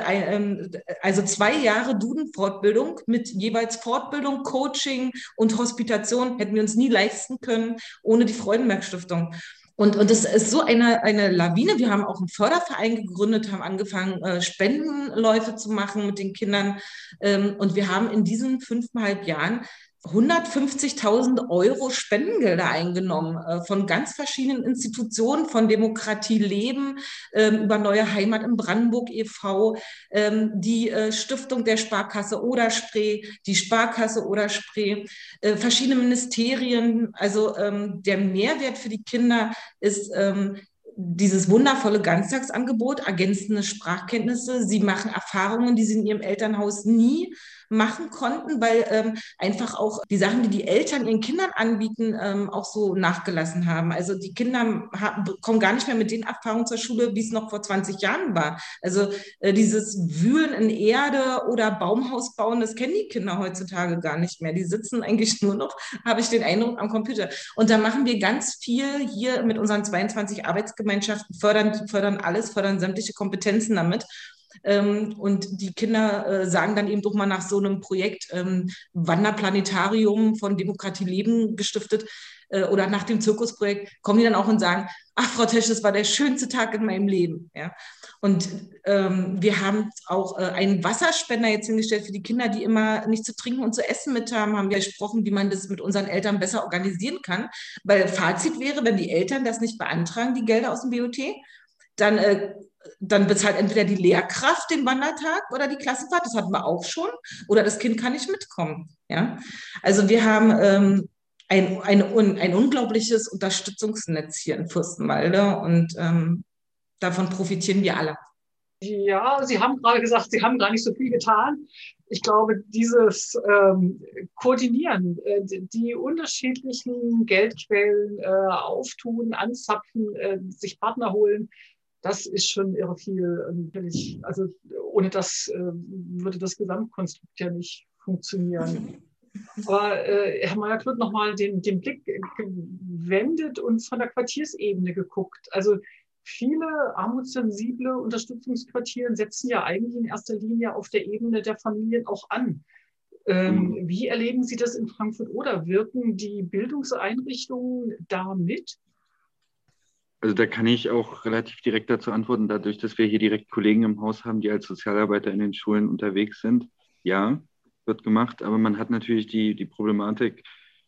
also 2 Jahre Duden-Fortbildung mit jeweils Fortbildung, Coaching und Hospitation hätten wir uns nie leisten können ohne die Freudenberg-Stiftung. Und das ist so eine Lawine. Wir haben auch einen Förderverein gegründet, haben angefangen, Spendenläufe zu machen mit den Kindern. Und wir haben in diesen 5,5 Jahren 150.000 Euro Spendengelder eingenommen von ganz verschiedenen Institutionen, von Demokratie Leben über Neue Heimat in Brandenburg e.V., die Stiftung der Sparkasse Oder-Spree, die Sparkasse Oder-Spree, verschiedene Ministerien. Also der Mehrwert für die Kinder ist dieses wundervolle Ganztagsangebot, ergänzende Sprachkenntnisse. Sie machen Erfahrungen, die sie in ihrem Elternhaus nie machen konnten, weil einfach auch die Sachen, die die Eltern ihren Kindern anbieten, auch so nachgelassen haben. Also die Kinder kommen gar nicht mehr mit den Erfahrungen zur Schule, wie es noch vor 20 Jahren war. Also dieses Wühlen in Erde oder Baumhaus bauen, das kennen die Kinder heutzutage gar nicht mehr. Die sitzen eigentlich nur noch, habe ich den Eindruck, am Computer. Und da machen wir ganz viel hier mit unseren 22 Arbeitsgemeinschaften, fördern alles, fördern sämtliche Kompetenzen damit. Und die Kinder sagen dann eben doch mal nach so einem Projekt Wanderplanetarium von Demokratie Leben gestiftet oder nach dem Zirkusprojekt, kommen die dann auch und sagen, ach Frau Tesch, das war der schönste Tag in meinem Leben. Ja? Und wir haben auch einen Wasserspender jetzt hingestellt für die Kinder, die immer nichts zu trinken und zu essen mit haben wir gesprochen, wie man das mit unseren Eltern besser organisieren kann. Weil Fazit wäre, wenn die Eltern das nicht beantragen, die Gelder aus dem BOT, dann bezahlt entweder die Lehrkraft den Wandertag oder die Klassenfahrt, das hatten wir auch schon, oder das Kind kann nicht mitkommen. Ja? Also wir haben ein unglaubliches Unterstützungsnetz hier in Fürstenwalde und davon profitieren wir alle. Ja, Sie haben gerade gesagt, Sie haben gar nicht so viel getan. Ich glaube, dieses Koordinieren, die unterschiedlichen Geldquellen auftun, anzapfen, sich Partner holen, das ist schon irre viel. Also ohne das würde das Gesamtkonstrukt ja nicht funktionieren. Aber Herr Meyer-Kludt nochmal den Blick gewendet und von der Quartiersebene geguckt. Also viele armutssensible Unterstützungsquartiere setzen ja eigentlich in erster Linie auf der Ebene der Familien auch an. Wie erleben Sie das in Frankfurt-Oder? Wirken die Bildungseinrichtungen da mit? Also da kann ich auch relativ direkt dazu antworten, dadurch, dass wir hier direkt Kollegen im Haus haben, die als Sozialarbeiter in den Schulen unterwegs sind. Ja, wird gemacht, aber man hat natürlich die Problematik,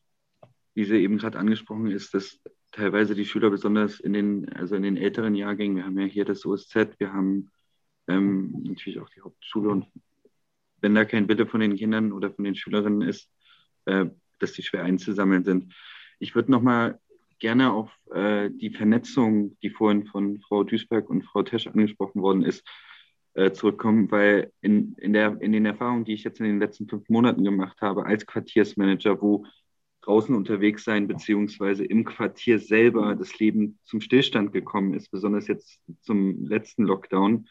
wie sie eben gerade angesprochen ist, dass teilweise die Schüler besonders in den älteren Jahrgängen, wir haben ja hier das OSZ, wir haben natürlich auch die Hauptschule und wenn da kein Wille von den Kindern oder von den Schülerinnen ist, dass die schwer einzusammeln sind. Ich würde nochmal gerne auf die Vernetzung, die vorhin von Frau Duisberg und Frau Tesch angesprochen worden ist, zurückkommen, weil in den Erfahrungen, die ich jetzt in den letzten 5 Monaten gemacht habe als Quartiersmanager, wo draußen unterwegs sein, beziehungsweise im Quartier selber das Leben zum Stillstand gekommen ist, besonders jetzt zum letzten Lockdown,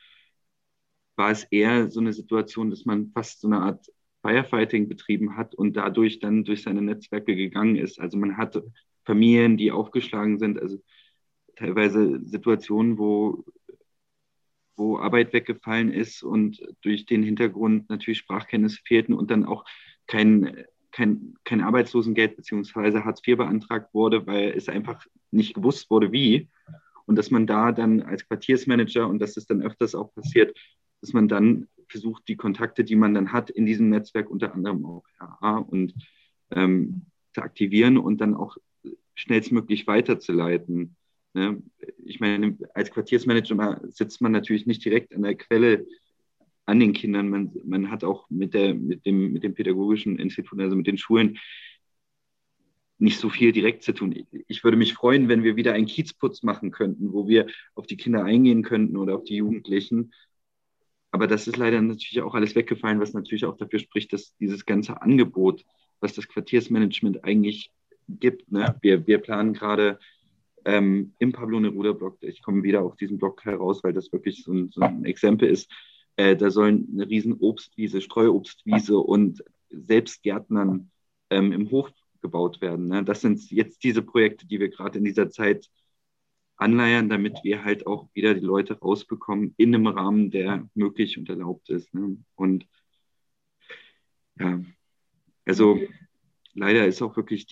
war es eher so eine Situation, dass man fast so eine Art Firefighting betrieben hat und dadurch dann durch seine Netzwerke gegangen ist. Also man hatte Familien, die aufgeschlagen sind, also teilweise Situationen, wo wo Arbeit weggefallen ist und durch den Hintergrund natürlich Sprachkenntnisse fehlten und dann auch kein Arbeitslosengeld bzw. Hartz IV beantragt wurde, weil es einfach nicht gewusst wurde, wie. Und dass man da dann als Quartiersmanager, und das ist dann öfters auch passiert, dass man dann versucht, die Kontakte, die man dann hat in diesem Netzwerk, unter anderem auch RA und zu aktivieren und dann auch schnellstmöglich weiterzuleiten. Ne? Ich meine, als Quartiersmanager sitzt man natürlich nicht direkt an der Quelle an den Kindern. Man hat auch mit dem pädagogischen Institut, also mit den Schulen, nicht so viel direkt zu tun. Ich würde mich freuen, wenn wir wieder einen Kiezputz machen könnten, wo wir auf die Kinder eingehen könnten oder auf die Jugendlichen. Aber das ist leider natürlich auch alles weggefallen, was natürlich auch dafür spricht, dass dieses ganze Angebot, was das Quartiersmanagement eigentlich gibt, ne? Wir planen gerade im Pablo Neruda-Blog, ich komme wieder auf diesen Blog heraus, weil das wirklich so ein Exempel ist, da sollen eine riesen Obstwiese, Streuobstwiese und Selbstgärtnern im Hof gebaut werden. Ne? Das sind jetzt diese Projekte, die wir gerade in dieser Zeit anleiern, damit wir halt auch wieder die Leute rausbekommen in einem Rahmen, der möglich und erlaubt ist. Ne? Und ja, also leider ist auch wirklich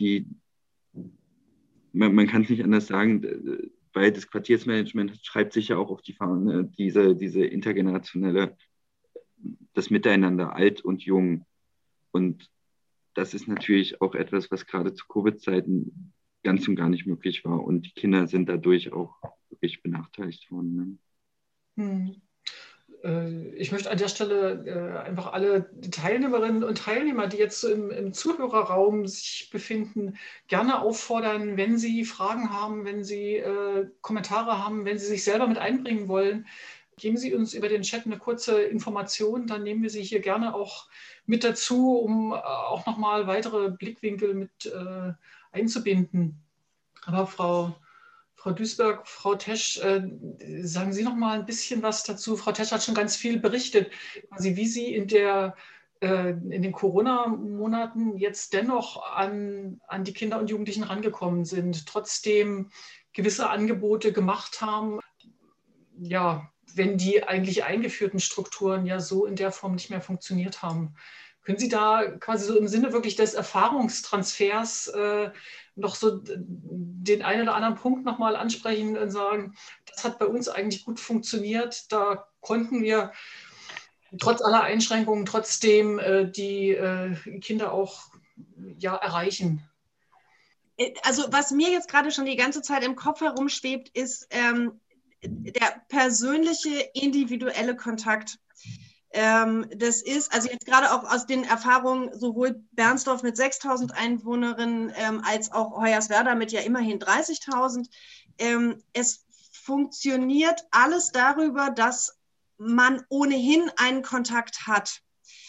man kann es nicht anders sagen, weil das Quartiersmanagement schreibt sich ja auch auf die Fahne, diese intergenerationelle, das Miteinander, alt und jung. Und das ist natürlich auch etwas, was gerade zu Covid-Zeiten ganz und gar nicht möglich war. Und die Kinder sind dadurch auch wirklich benachteiligt worden. Ne? Ich möchte an der Stelle einfach alle Teilnehmerinnen und Teilnehmer, die jetzt so im Zuhörerraum sich befinden, gerne auffordern, wenn sie Fragen haben, wenn sie Kommentare haben, wenn sie sich selber mit einbringen wollen, geben Sie uns über den Chat eine kurze Information, dann nehmen wir Sie hier gerne auch mit dazu, um auch nochmal weitere Blickwinkel mit einzubinden. Aber Frau Duisberg, Frau Tesch, sagen Sie noch mal ein bisschen was dazu. Frau Tesch hat schon ganz viel berichtet, quasi wie Sie in den Corona-Monaten jetzt dennoch an die Kinder und Jugendlichen rangekommen sind, trotzdem gewisse Angebote gemacht haben, ja, wenn die eigentlich eingeführten Strukturen ja so in der Form nicht mehr funktioniert haben. Können Sie da quasi so im Sinne wirklich des Erfahrungstransfers noch so den einen oder anderen Punkt nochmal ansprechen und sagen, das hat bei uns eigentlich gut funktioniert, da konnten wir trotz aller Einschränkungen trotzdem die Kinder auch erreichen? Also was mir jetzt gerade schon die ganze Zeit im Kopf herumschwebt, ist der persönliche, individuelle Kontakt. Das ist, also jetzt gerade auch aus den Erfahrungen sowohl Bernsdorf mit 6.000 Einwohnerinnen als auch Hoyerswerda mit ja immerhin 30.000. Es funktioniert alles darüber, dass man ohnehin einen Kontakt hat.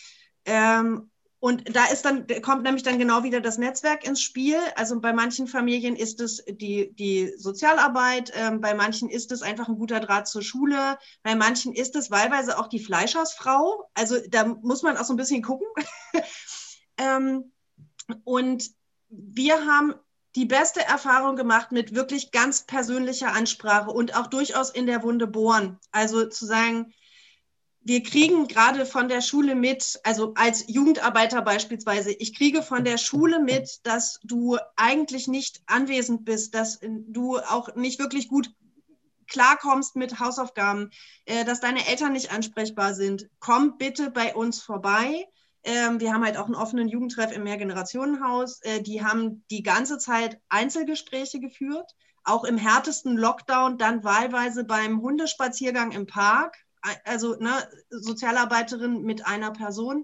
Und da kommt nämlich dann genau wieder das Netzwerk ins Spiel. Also bei manchen Familien ist es die Sozialarbeit, bei manchen ist es einfach ein guter Draht zur Schule, bei manchen ist es wahlweise auch die Fleischersfrau. Also da muss man auch so ein bisschen gucken. Und wir haben die beste Erfahrung gemacht mit wirklich ganz persönlicher Ansprache und auch durchaus in der Wunde bohren. Also zu sagen, wir kriegen gerade von der Schule mit, also als Jugendarbeiter beispielsweise, ich kriege von der Schule mit, dass du eigentlich nicht anwesend bist, dass du auch nicht wirklich gut klarkommst mit Hausaufgaben, dass deine Eltern nicht ansprechbar sind. Komm bitte bei uns vorbei. Wir haben halt auch einen offenen Jugendtreff im Mehrgenerationenhaus. Die haben die ganze Zeit Einzelgespräche geführt, auch im härtesten Lockdown, dann wahlweise beim Hundespaziergang im Park. Also Sozialarbeiterin mit einer Person.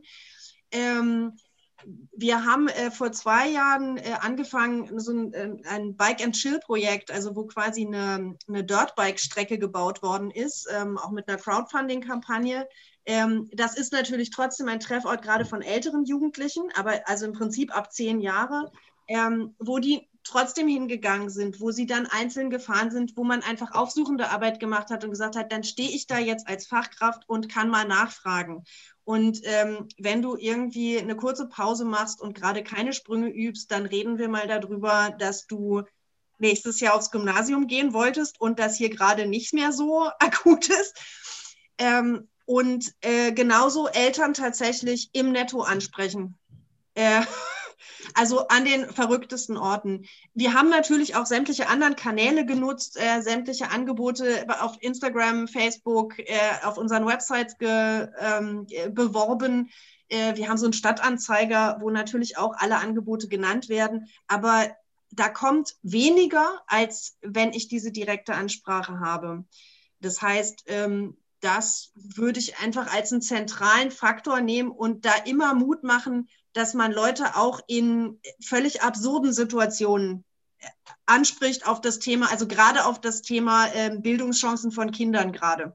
Wir haben vor 2 Jahren angefangen, so ein Bike-and-Chill-Projekt, also wo quasi eine Dirtbike-Strecke gebaut worden ist, auch mit einer Crowdfunding-Kampagne. Das ist natürlich trotzdem ein Treffort gerade von älteren Jugendlichen, aber also im Prinzip ab 10 Jahre, wo die trotzdem hingegangen sind, wo sie dann einzeln gefahren sind, wo man einfach aufsuchende Arbeit gemacht hat und gesagt hat, dann stehe ich da jetzt als Fachkraft und kann mal nachfragen. Und wenn du irgendwie eine kurze Pause machst und gerade keine Sprünge übst, dann reden wir mal darüber, dass du nächstes Jahr aufs Gymnasium gehen wolltest und das hier gerade nicht mehr so akut ist. Und genauso Eltern tatsächlich im Netto ansprechen. Also an den verrücktesten Orten. Wir haben natürlich auch sämtliche anderen Kanäle genutzt, sämtliche Angebote auf Instagram, Facebook, auf unseren Websites beworben. Wir haben so einen Stadtanzeiger, wo natürlich auch alle Angebote genannt werden. Aber da kommt weniger, als wenn ich diese direkte Ansprache habe. Das heißt, das würde ich einfach als einen zentralen Faktor nehmen und da immer Mut machen, dass man Leute auch in völlig absurden Situationen anspricht auf das Thema, also gerade auf das Thema Bildungschancen von Kindern gerade.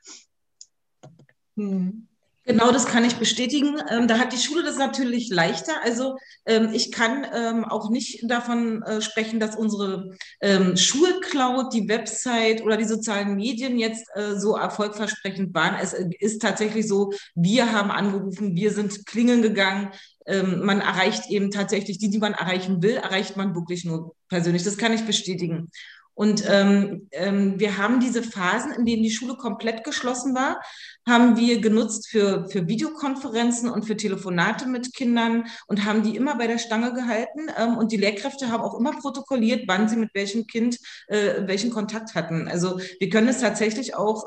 Genau, das kann ich bestätigen. Da hat die Schule das natürlich leichter. Also ich kann auch nicht davon sprechen, dass unsere Schulcloud, die Website oder die sozialen Medien jetzt so erfolgversprechend waren. Es ist tatsächlich so, wir haben angerufen, wir sind klingeln gegangen. Man erreicht eben tatsächlich die man erreichen will, erreicht man wirklich nur persönlich. Das kann ich bestätigen. Und wir haben diese Phasen, in denen die Schule komplett geschlossen war, haben wir genutzt für Videokonferenzen und für Telefonate mit Kindern und haben die immer bei der Stange gehalten. Und die Lehrkräfte haben auch immer protokolliert, wann sie mit welchem Kind welchen Kontakt hatten. Also wir können es tatsächlich auch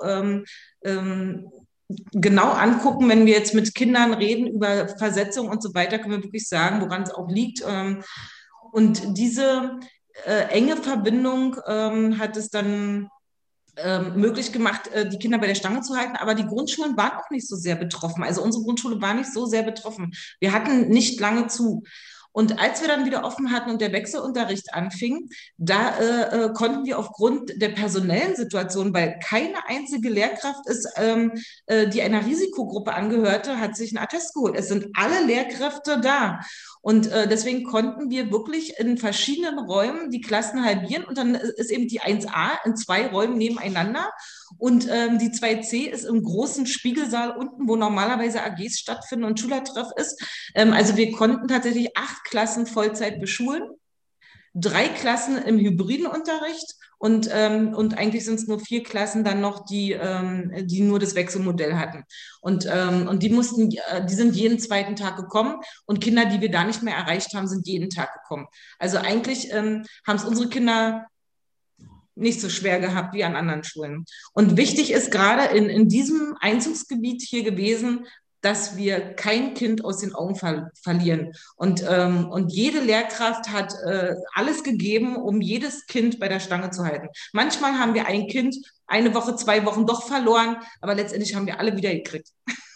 genau angucken, wenn wir jetzt mit Kindern reden über Versetzung und so weiter, können wir wirklich sagen, woran es auch liegt. Und diese enge Verbindung hat es dann möglich gemacht, die Kinder bei der Stange zu halten. Aber die Grundschulen waren auch nicht so sehr betroffen. Also unsere Grundschule war nicht so sehr betroffen. Wir hatten nicht lange zu. Und als wir dann wieder offen hatten und der Wechselunterricht anfing, da konnten wir aufgrund der personellen Situation, weil keine einzige Lehrkraft ist, die einer Risikogruppe angehörte, hat sich einen Attest geholt. Es sind alle Lehrkräfte da. Und deswegen konnten wir wirklich in verschiedenen Räumen die Klassen halbieren. Und dann ist eben die 1a in 2 Räumen nebeneinander. Und die 2c ist im großen Spiegelsaal unten, wo normalerweise AGs stattfinden und Schülertreff ist. Also wir konnten tatsächlich 8 Klassen Vollzeit beschulen, 3 Klassen im hybriden Unterricht und eigentlich sind es nur 4 Klassen dann noch, die nur das Wechselmodell hatten. Und die sind jeden zweiten Tag gekommen und Kinder, die wir da nicht mehr erreicht haben, sind jeden Tag gekommen. Also eigentlich haben es unsere Kinder nicht so schwer gehabt wie an anderen Schulen. Und wichtig ist gerade in diesem Einzugsgebiet hier gewesen, dass wir kein Kind aus den Augen verlieren. Und jede Lehrkraft hat alles gegeben, um jedes Kind bei der Stange zu halten. Manchmal haben wir ein Kind 1 Woche, 2 Wochen doch verloren, aber letztendlich haben wir alle wieder gekriegt.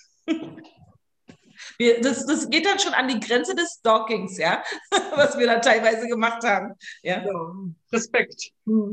Das geht dann schon an die Grenze des Stalkings, ja, was wir da teilweise gemacht haben. Ja, ja, Respekt.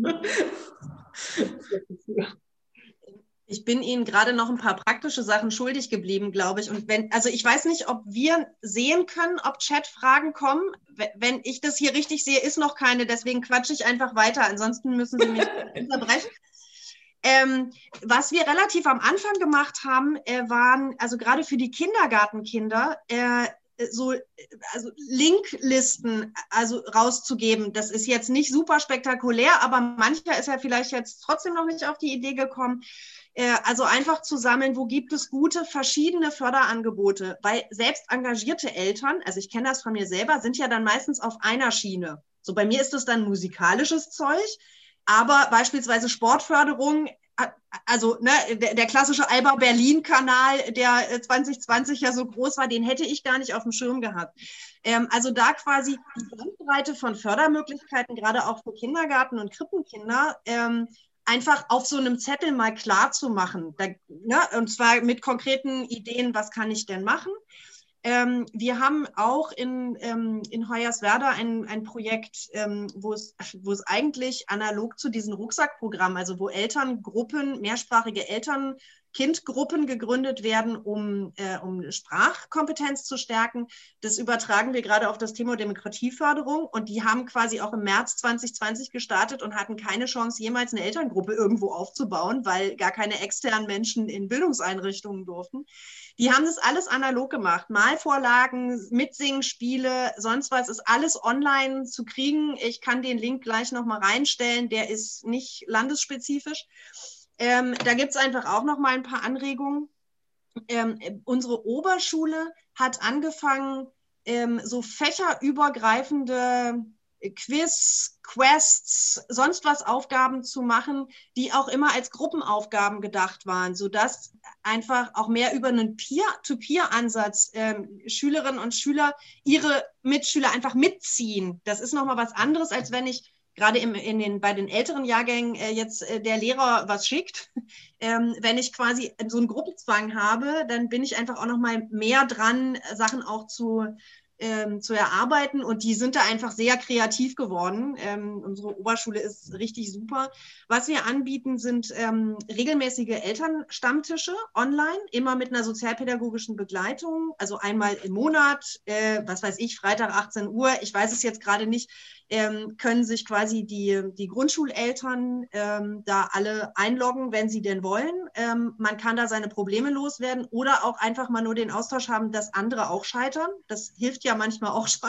Ich bin Ihnen gerade noch ein paar praktische Sachen schuldig geblieben, glaube ich. Und also ich weiß nicht, ob wir sehen können, ob Chatfragen kommen. Wenn ich das hier richtig sehe, ist noch keine, deswegen quatsche ich einfach weiter. Ansonsten müssen Sie mich unterbrechen. Was wir relativ am Anfang gemacht haben, waren, also gerade für die Kindergartenkinder, also Linklisten rauszugeben. Das ist jetzt nicht super spektakulär, aber mancher ist ja vielleicht jetzt trotzdem noch nicht auf die Idee gekommen. Also einfach zu sammeln, wo gibt es gute, verschiedene Förderangebote, weil selbst engagierte Eltern, also ich kenne das von mir selber, sind ja dann meistens auf einer Schiene. So bei mir ist es dann musikalisches Zeug, aber beispielsweise Sportförderung, also ne, der klassische Alba Berlin-Kanal, der 2020 ja so groß war, den hätte ich gar nicht auf dem Schirm gehabt. Also da quasi die Bandbreite von Fördermöglichkeiten, gerade auch für Kindergarten- und Krippenkinder, einfach auf so einem Zettel mal klar zu machen. Und zwar mit konkreten Ideen, was kann ich denn machen? Wir haben auch in Hoyerswerda ein Projekt, wo es eigentlich analog zu diesen Rucksackprogrammen, also wo Elterngruppen, mehrsprachige Eltern-Kind-Gruppen gegründet werden, um Sprachkompetenz zu stärken. Das übertragen wir gerade auf das Thema Demokratieförderung und die haben quasi auch im März 2020 gestartet und hatten keine Chance, jemals eine Elterngruppe irgendwo aufzubauen, weil gar keine externen Menschen in Bildungseinrichtungen durften. Die haben das alles analog gemacht. Malvorlagen, Mitsingspiele, sonst was, ist alles online zu kriegen. Ich kann den Link gleich nochmal reinstellen. Der ist nicht landesspezifisch. Da gibt es einfach auch noch mal ein paar Anregungen. Unsere Oberschule hat angefangen, so fächerübergreifende Quiz, Quests, sonst was Aufgaben zu machen, die auch immer als Gruppenaufgaben gedacht waren, sodass einfach auch mehr über einen Peer-to-Peer-Ansatz Schülerinnen und Schüler ihre Mitschüler einfach mitziehen. Das ist nochmal was anderes, als wenn ich gerade bei den älteren Jahrgängen jetzt der Lehrer was schickt. Wenn ich quasi so einen Gruppenzwang habe, dann bin ich einfach auch nochmal mehr dran, Sachen auch zu erarbeiten, und die sind da einfach sehr kreativ geworden. Unsere Oberschule ist richtig super. Was wir anbieten, sind regelmäßige Elternstammtische online, immer mit einer sozialpädagogischen Begleitung, also einmal im Monat, was weiß ich, Freitag 18 Uhr, ich weiß es jetzt gerade nicht, können sich quasi die Grundschuleltern da alle einloggen, wenn sie denn wollen. Man kann da seine Probleme loswerden oder auch einfach mal nur den Austausch haben, dass andere auch scheitern. Das hilft ja manchmal auch schon.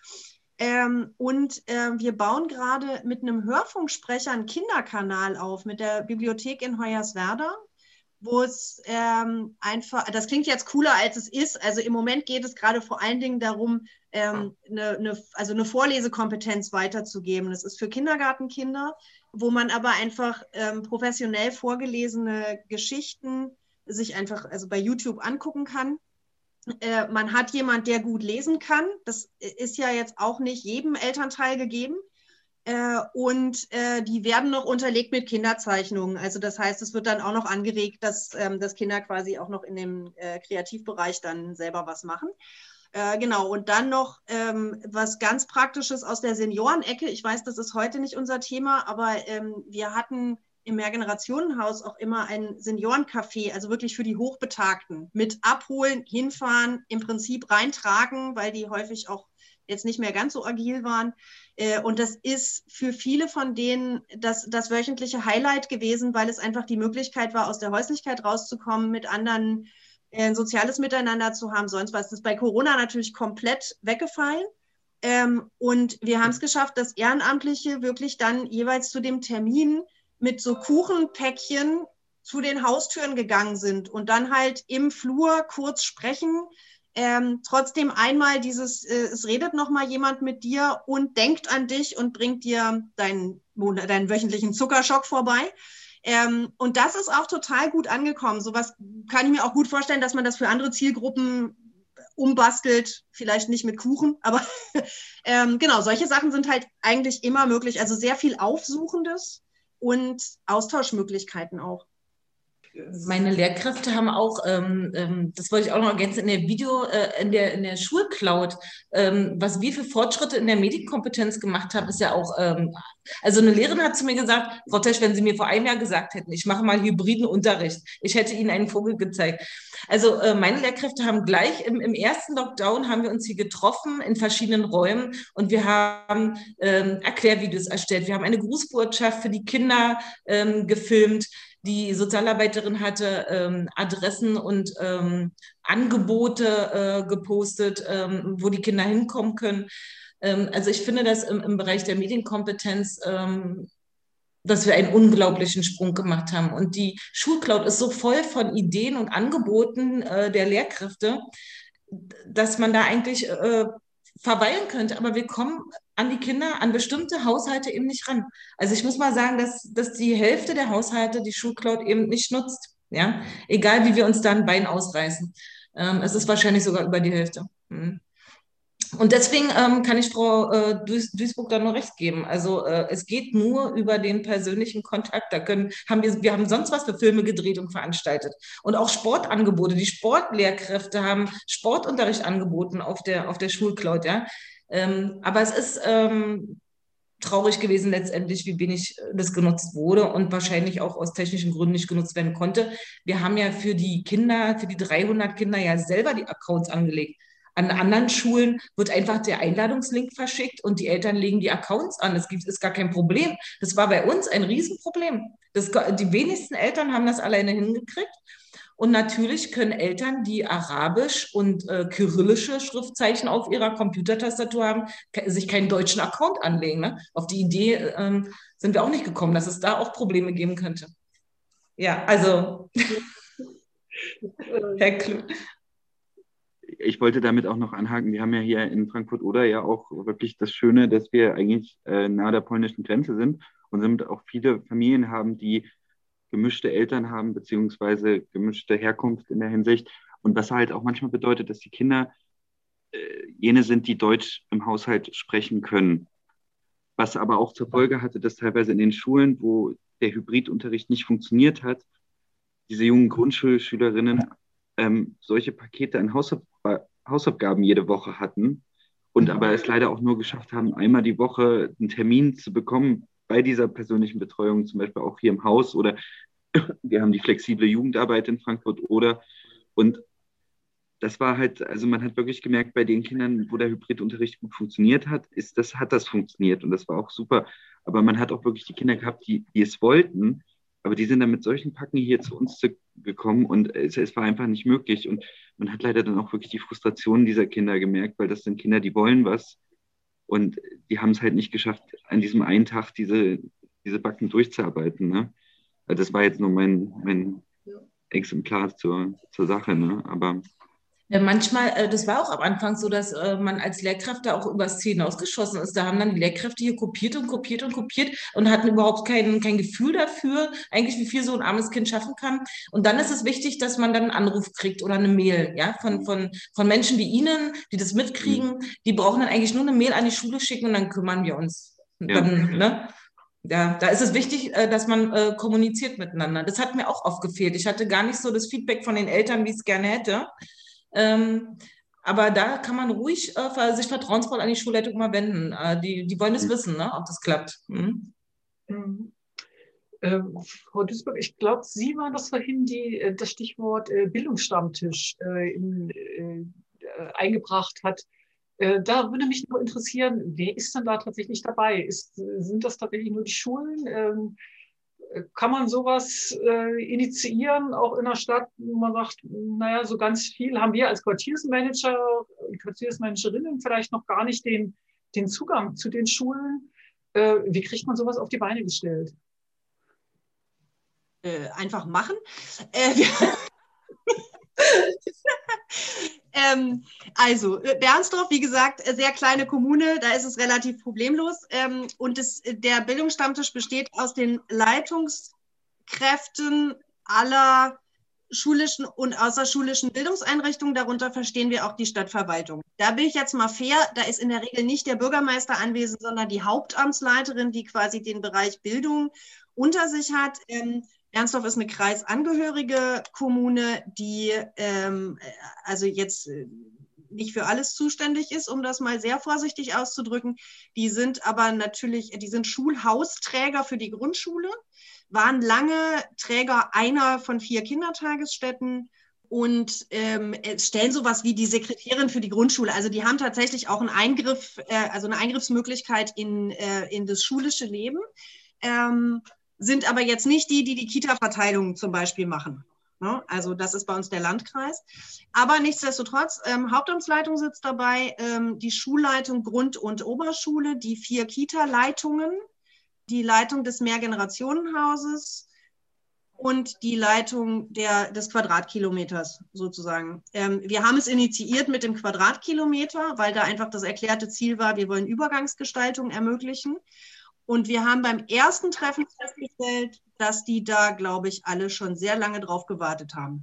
Wir bauen gerade mit einem Hörfunksprecher einen Kinderkanal auf, mit der Bibliothek in Hoyerswerda, wo es einfach, das klingt jetzt cooler, als es ist. Also im Moment geht es gerade vor allen Dingen darum, eine Vorlesekompetenz weiterzugeben. Das ist für Kindergartenkinder, wo man aber einfach professionell vorgelesene Geschichten sich einfach bei YouTube angucken kann. Man hat jemand, der gut lesen kann. Das ist ja jetzt auch nicht jedem Elternteil gegeben. Die werden noch unterlegt mit Kinderzeichnungen. Also das heißt, es wird dann auch noch angeregt, dass Kinder quasi auch noch in dem Kreativbereich dann selber was machen. Genau, und dann noch was ganz Praktisches aus der Seniorenecke. Ich weiß, das ist heute nicht unser Thema, aber wir hatten im Mehrgenerationenhaus auch immer ein Seniorencafé, also wirklich für die Hochbetagten, mit abholen, hinfahren, im Prinzip reintragen, weil die häufig auch jetzt nicht mehr ganz so agil waren. Und das ist für viele von denen das wöchentliche Highlight gewesen, weil es einfach die Möglichkeit war, aus der Häuslichkeit rauszukommen, mit anderen ein soziales Miteinander zu haben, sonst was. Das ist bei Corona natürlich komplett weggefallen. Und wir haben es geschafft, dass Ehrenamtliche wirklich dann jeweils zu dem Termin mit so Kuchenpäckchen zu den Haustüren gegangen sind und dann halt im Flur kurz sprechen. Trotzdem einmal es redet noch mal jemand mit dir und denkt an dich und bringt dir deinen wöchentlichen Zuckerschock vorbei. Und das ist auch total gut angekommen. Sowas kann ich mir auch gut vorstellen, dass man das für andere Zielgruppen umbastelt, vielleicht nicht mit Kuchen, aber genau, solche Sachen sind halt eigentlich immer möglich. Also sehr viel Aufsuchendes und Austauschmöglichkeiten auch. Meine Lehrkräfte haben auch, das wollte ich auch noch ergänzen, in der Schulcloud, was wir für Fortschritte in der Medienkompetenz gemacht haben, ist ja auch, also eine Lehrerin hat zu mir gesagt, Frau Tesch, wenn Sie mir vor einem Jahr gesagt hätten, ich mache mal hybriden Unterricht, ich hätte Ihnen einen Vogel gezeigt. Also meine Lehrkräfte haben gleich im ersten Lockdown haben wir uns hier getroffen in verschiedenen Räumen und wir haben Erklärvideos erstellt, wir haben eine Grußbotschaft für die Kinder gefilmt. Die Sozialarbeiterin hatte Adressen und Angebote gepostet, wo die Kinder hinkommen können. Also ich finde, dass im Bereich der Medienkompetenz, dass wir einen unglaublichen Sprung gemacht haben. Und die Schulcloud ist so voll von Ideen und Angeboten der Lehrkräfte, dass man da eigentlich verweilen könnte, aber wir kommen an die Kinder, an bestimmte Haushalte eben nicht ran. Also ich muss mal sagen, dass die Hälfte der Haushalte die Schulcloud eben nicht nutzt. Ja? Egal, wie wir uns da ein Bein ausreißen. Es ist wahrscheinlich sogar über die Hälfte. Und deswegen kann ich Frau Duisburg da nur recht geben. Also es geht nur über den persönlichen Kontakt. Wir haben sonst was für Filme gedreht und veranstaltet. Und auch Sportangebote. Die Sportlehrkräfte haben Sportunterricht angeboten auf der Schulcloud. Ja? Aber es ist traurig gewesen letztendlich, wie wenig das genutzt wurde und wahrscheinlich auch aus technischen Gründen nicht genutzt werden konnte. Wir haben ja für die 300 Kinder ja selber die Accounts angelegt. An anderen Schulen wird einfach der Einladungslink verschickt und die Eltern legen die Accounts an. Das ist gar kein Problem. Das war bei uns ein Riesenproblem. Die wenigsten Eltern haben das alleine hingekriegt. Und natürlich können Eltern, die arabisch und kyrillische Schriftzeichen auf ihrer Computertastatur haben, sich keinen deutschen Account anlegen. Ne? Auf die Idee sind wir auch nicht gekommen, dass es da auch Probleme geben könnte. Ja, also, Herr Klug. Ich wollte damit auch noch anhaken, wir haben ja hier in Frankfurt-Oder ja auch wirklich das Schöne, dass wir eigentlich nahe der polnischen Grenze sind und somit auch viele Familien haben, die gemischte Eltern haben, beziehungsweise gemischte Herkunft in der Hinsicht. Und was halt auch manchmal bedeutet, dass die Kinder jene sind, die Deutsch im Haushalt sprechen können. Was aber auch zur Folge hatte, dass teilweise in den Schulen, wo der Hybridunterricht nicht funktioniert hat, diese jungen Grundschulschülerinnen solche Pakete an Hausaufgaben jede Woche hatten und aber es leider auch nur geschafft haben, einmal die Woche einen Termin zu bekommen bei dieser persönlichen Betreuung, zum Beispiel auch hier im Haus, oder wir haben die flexible Jugendarbeit in Frankfurt oder, und das war halt, also man hat wirklich gemerkt, bei den Kindern, wo der Hybridunterricht gut funktioniert hat, hat das funktioniert und das war auch super. Aber man hat auch wirklich die Kinder gehabt, die es wollten, aber die sind dann mit solchen Packen hier zu uns gekommen und es war einfach nicht möglich. Und man hat leider dann auch wirklich die Frustration dieser Kinder gemerkt, weil das sind Kinder, die wollen was und die haben es halt nicht geschafft, an diesem einen Tag diese Backen durchzuarbeiten. Ne? Also das war jetzt nur mein Exemplar zur Sache, ne? Aber ja, manchmal, das war auch am Anfang so, dass man als Lehrkraft da auch übers Ziel hinausgeschossen ist. Da haben dann die Lehrkräfte hier kopiert und kopiert und kopiert und hatten überhaupt kein Gefühl dafür, eigentlich wie viel so ein armes Kind schaffen kann. Und dann ist es wichtig, dass man dann einen Anruf kriegt oder eine Mail, ja, von Menschen wie Ihnen, die das mitkriegen. Die brauchen dann eigentlich nur eine Mail an die Schule schicken und dann kümmern wir uns. Dann, ne? Ja, da ist es wichtig, dass man kommuniziert miteinander. Das hat mir auch oft gefehlt. Ich hatte gar nicht so das Feedback von den Eltern, wie ich es gerne hätte. Aber da kann man ruhig sich vertrauensvoll an die Schulleitung mal wenden. Die wollen es wissen, ne, ob das klappt. Mhm. Frau Duisberg, ich glaube, Sie waren das vorhin, die das Stichwort Bildungsstammtisch eingebracht hat. Da würde mich nur interessieren, wer ist denn da tatsächlich dabei? Sind das tatsächlich nur die Schulen? Kann man sowas initiieren, auch in der Stadt, wo man sagt, naja, so ganz viel haben wir als Quartiersmanager, Quartiersmanagerinnen vielleicht noch gar nicht den Zugang zu den Schulen. Wie kriegt man sowas auf die Beine gestellt? Einfach machen. Also Bernsdorf, wie gesagt, sehr kleine Kommune, da ist es relativ problemlos. Und der Bildungsstammtisch besteht aus den Leitungskräften aller schulischen und außerschulischen Bildungseinrichtungen. Darunter verstehen wir auch die Stadtverwaltung. Da bin ich jetzt mal fair, da ist in der Regel nicht der Bürgermeister anwesend, sondern die Hauptamtsleiterin, die quasi den Bereich Bildung unter sich hat. Bernsdorf ist eine kreisangehörige Kommune, die also jetzt nicht für alles zuständig ist, um das mal sehr vorsichtig auszudrücken. Die sind aber natürlich, die sind Schulhausträger für die Grundschule, waren lange Träger einer von 4 Kindertagesstätten und stellen sowas wie die Sekretärin für die Grundschule. Also die haben tatsächlich auch einen Eingriff, also eine Eingriffsmöglichkeit in das schulische Leben. Sind aber jetzt nicht die Kita-Verteilung zum Beispiel machen. Ne? Also das ist bei uns der Landkreis. Aber nichtsdestotrotz, Hauptamtsleitung sitzt dabei, die Schulleitung Grund- und Oberschule, die 4 Kita-Leitungen, die Leitung des Mehrgenerationenhauses und die Leitung des Quadratkilometers sozusagen. Wir haben es initiiert mit dem Quadratkilometer, weil da einfach das erklärte Ziel war, wir wollen Übergangsgestaltung ermöglichen. Und wir haben beim ersten Treffen festgestellt, dass die da, glaube ich, alle schon sehr lange drauf gewartet haben.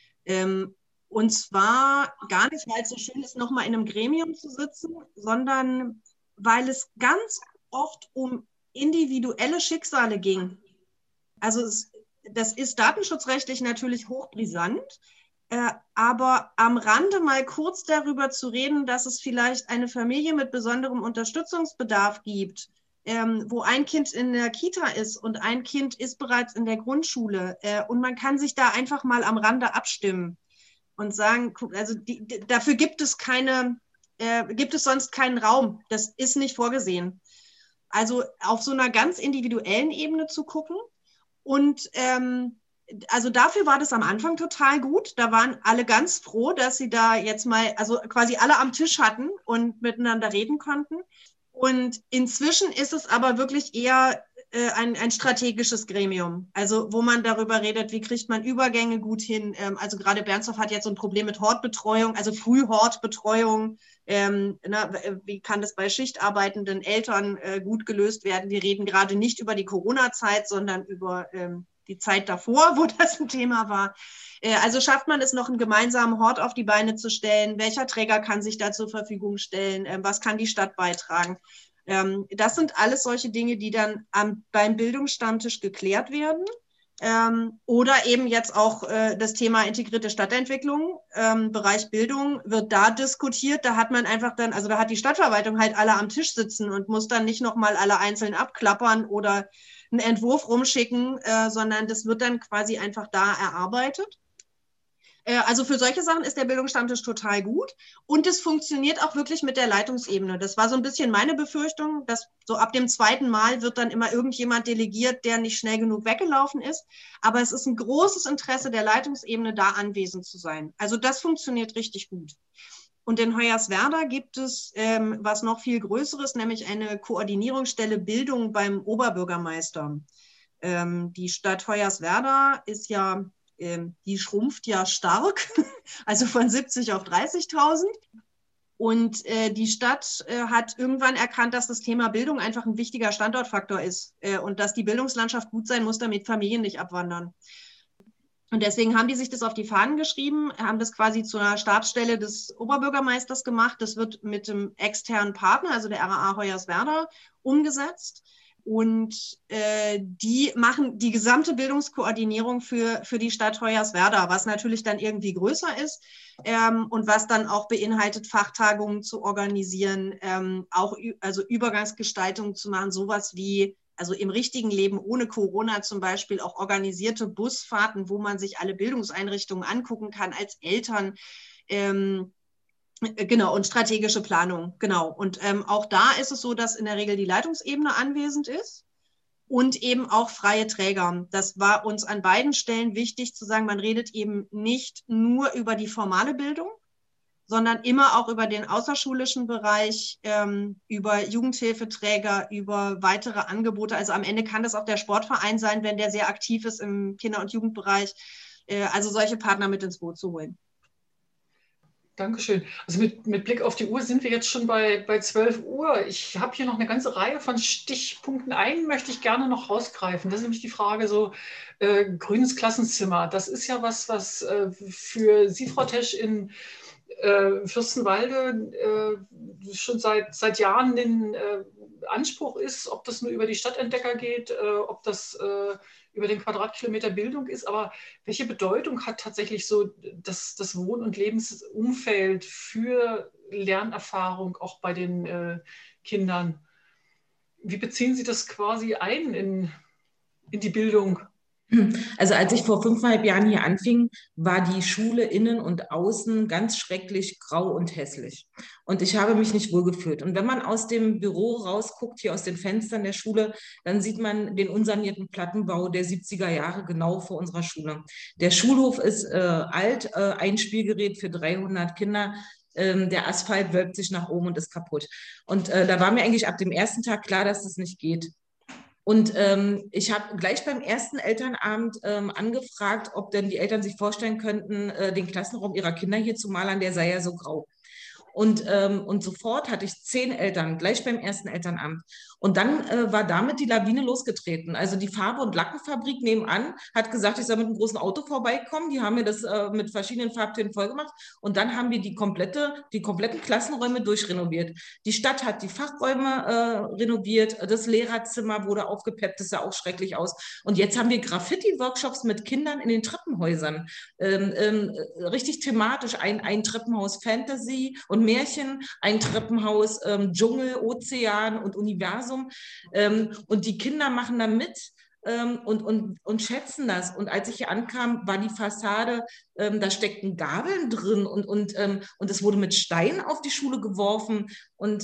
Und zwar gar nicht, weil es so schön ist, nochmal in einem Gremium zu sitzen, sondern weil es ganz oft um individuelle Schicksale ging. Also das ist datenschutzrechtlich natürlich hochbrisant, aber am Rande mal kurz darüber zu reden, dass es vielleicht eine Familie mit besonderem Unterstützungsbedarf gibt, wo ein Kind in der Kita ist und ein Kind ist bereits in der Grundschule. Und man kann sich da einfach mal am Rande abstimmen und sagen, also dafür gibt es sonst keinen Raum. Das ist nicht vorgesehen. Also auf so einer ganz individuellen Ebene zu gucken. Und also dafür war das am Anfang total gut. Da waren alle ganz froh, dass sie da jetzt mal, also quasi alle am Tisch hatten und miteinander reden konnten. Und inzwischen ist es aber wirklich eher ein strategisches Gremium, also wo man darüber redet, wie kriegt man Übergänge gut hin. Also gerade Bernstorff hat jetzt so ein Problem mit Hortbetreuung, also Frühhortbetreuung. Wie kann das bei schichtarbeitenden Eltern gut gelöst werden? Wir reden gerade nicht über die Corona-Zeit, sondern über die Zeit davor, wo das ein Thema war. Also schafft man es noch, einen gemeinsamen Hort auf die Beine zu stellen? Welcher Träger kann sich da zur Verfügung stellen? Was kann die Stadt beitragen? Das sind alles solche Dinge, die dann beim Bildungsstammtisch geklärt werden. Oder eben jetzt auch das Thema integrierte Stadtentwicklung, Bereich Bildung wird da diskutiert. Da hat man einfach dann, also da hat die Stadtverwaltung halt alle am Tisch sitzen und muss dann nicht nochmal alle einzeln abklappern oder einen Entwurf rumschicken, sondern das wird dann quasi einfach da erarbeitet. Also für solche Sachen ist der Bildungsstammtisch total gut und es funktioniert auch wirklich mit der Leitungsebene. Das war so ein bisschen meine Befürchtung, dass so ab dem zweiten Mal wird dann immer irgendjemand delegiert, der nicht schnell genug weggelaufen ist. Aber es ist ein großes Interesse der Leitungsebene, da anwesend zu sein. Also das funktioniert richtig gut. Und in Hoyerswerda gibt es was noch viel Größeres, nämlich eine Koordinierungsstelle Bildung beim Oberbürgermeister. Die Stadt Hoyerswerda ist ja die schrumpft ja stark, also von 70 auf 30.000. Und die Stadt hat irgendwann erkannt, dass das Thema Bildung einfach ein wichtiger Standortfaktor ist und dass die Bildungslandschaft gut sein muss, damit Familien nicht abwandern. Und deswegen haben die sich das auf die Fahnen geschrieben, haben das quasi zu einer Stabsstelle des Oberbürgermeisters gemacht. Das wird mit dem externen Partner, also der RAA Hoyerswerda, umgesetzt. Und die machen die gesamte Bildungskoordinierung für die Stadt Hoyerswerda, was natürlich dann irgendwie größer ist und was dann auch beinhaltet, Fachtagungen zu organisieren, auch also Übergangsgestaltung zu machen, sowas wie, also im richtigen Leben ohne Corona zum Beispiel auch organisierte Busfahrten, wo man sich alle Bildungseinrichtungen angucken kann als Eltern. Genau, und strategische Planung, genau. Und auch da ist es so, dass in der Regel die Leitungsebene anwesend ist und eben auch freie Träger. Das war uns an beiden Stellen wichtig zu sagen, man redet eben nicht nur über die formale Bildung, sondern immer auch über den außerschulischen Bereich, über Jugendhilfeträger, über weitere Angebote. Also am Ende kann das auch der Sportverein sein, wenn der sehr aktiv ist im Kinder- und Jugendbereich. Also solche Partner mit ins Boot zu holen. Dankeschön. Also mit Blick auf die Uhr sind wir jetzt schon bei 12 Uhr. Ich habe hier noch eine ganze Reihe von Stichpunkten. Einen möchte ich gerne noch rausgreifen. Das ist nämlich die Frage so, grünes Klassenzimmer. Das ist ja was für Sie, Frau Tesch, in Fürstenwalde schon seit Jahren den Anspruch ist, ob das nur über die Stadtentdecker geht, ob das über den Quadratkilometer Bildung ist, aber welche Bedeutung hat tatsächlich so das Wohn- und Lebensumfeld für Lernerfahrung auch bei den Kindern? Wie beziehen Sie das quasi ein in die Bildung? Also als ich vor 5,5 Jahren hier anfing, war die Schule innen und außen ganz schrecklich grau und hässlich. Und ich habe mich nicht wohlgefühlt. Und wenn man aus dem Büro rausguckt, hier aus den Fenstern der Schule, dann sieht man den unsanierten Plattenbau der 70er Jahre genau vor unserer Schule. Der Schulhof ist alt, ein Spielgerät für 300 Kinder. Der Asphalt wölbt sich nach oben und ist kaputt. Und da war mir eigentlich ab dem ersten Tag klar, dass das nicht geht. Und ich habe gleich beim ersten Elternabend angefragt, ob denn die Eltern sich vorstellen könnten, den Klassenraum ihrer Kinder hier zu malern, der sei ja so grau. Und sofort hatte ich 10 Eltern, gleich beim ersten Elternabend. Und dann war damit die Lawine losgetreten. Also die Farbe- und Lackenfabrik nebenan hat gesagt, ich soll mit einem großen Auto vorbeikommen. Die haben mir das mit verschiedenen Farbtönen vollgemacht. Und dann haben wir die kompletten Klassenräume durchrenoviert. Die Stadt hat die Fachräume renoviert. Das Lehrerzimmer wurde aufgepeppt. Das sah auch schrecklich aus. Und jetzt haben wir Graffiti-Workshops mit Kindern in den Treppenhäusern. Richtig thematisch. Ein Treppenhaus Fantasy und Märchen, ein Treppenhaus Dschungel, Ozean und Universum. Und die Kinder machen da mit und schätzen das. Und als ich hier ankam, war die Fassade, da steckten Gabeln drin und es wurde mit Steinen auf die Schule geworfen und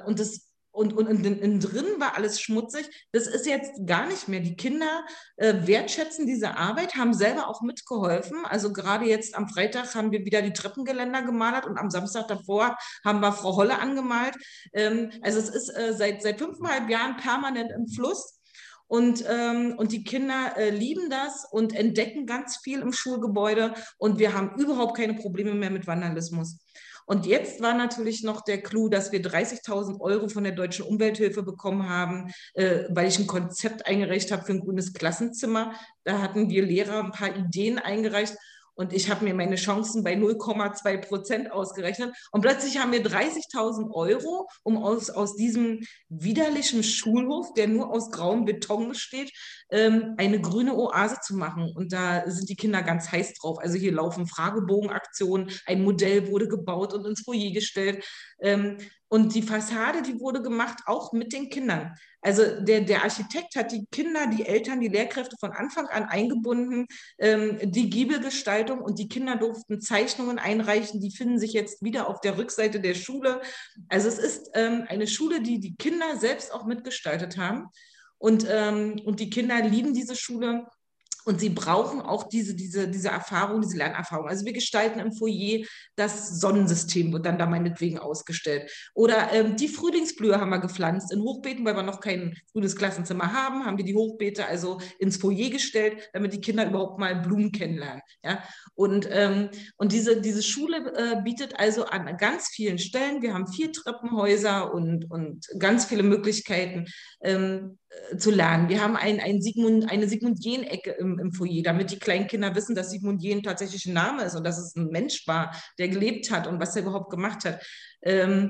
innen drin war alles schmutzig. Das ist jetzt gar nicht mehr. Die Kinder wertschätzen diese Arbeit, haben selber auch mitgeholfen. Also gerade jetzt am Freitag haben wir wieder die Treppengeländer gemalert und am Samstag davor haben wir Frau Holle angemalt. Also es ist seit 5,5 Jahren permanent im Fluss. Und die Kinder lieben das und entdecken ganz viel im Schulgebäude und wir haben überhaupt keine Probleme mehr mit Vandalismus. Und jetzt war natürlich noch der Clou, dass wir 30.000 € von der Deutschen Umwelthilfe bekommen haben, weil ich ein Konzept eingereicht habe für ein grünes Klassenzimmer. Da hatten wir Lehrer ein paar Ideen eingereicht. Und ich habe mir meine Chancen bei 0,2% ausgerechnet. Und plötzlich haben wir 30.000 €, um aus diesem widerlichen Schulhof, der nur aus grauem Beton besteht, eine grüne Oase zu machen. Und da sind die Kinder ganz heiß drauf. Also hier laufen Fragebogenaktionen, ein Modell wurde gebaut und ins Foyer gestellt. Und die Fassade, die wurde gemacht, auch mit den Kindern. Also der Architekt hat die Kinder, die Eltern, die Lehrkräfte von Anfang an eingebunden, die Giebelgestaltung, und die Kinder durften Zeichnungen einreichen, die finden sich jetzt wieder auf der Rückseite der Schule. Also es ist eine Schule, die die Kinder selbst auch mitgestaltet haben, und die Kinder lieben diese Schule. Und sie brauchen auch diese Erfahrung, diese Lernerfahrung. Also wir gestalten im Foyer, das Sonnensystem wird dann da meinetwegen ausgestellt. Oder die Frühlingsblühe haben wir gepflanzt in Hochbeeten, weil wir noch kein grünes Klassenzimmer haben wir die Hochbeete also ins Foyer gestellt, damit die Kinder überhaupt mal Blumen kennenlernen. Ja? Und diese Schule bietet also an ganz vielen Stellen, wir haben 4 Treppenhäuser und ganz viele Möglichkeiten zu lernen. Wir haben eine Sigmund-Jähn-Ecke im Foyer, damit die kleinen Kinder wissen, dass Sigmund Jähn tatsächlich ein Name ist und dass es ein Mensch war, der gelebt hat und was er überhaupt gemacht hat. Für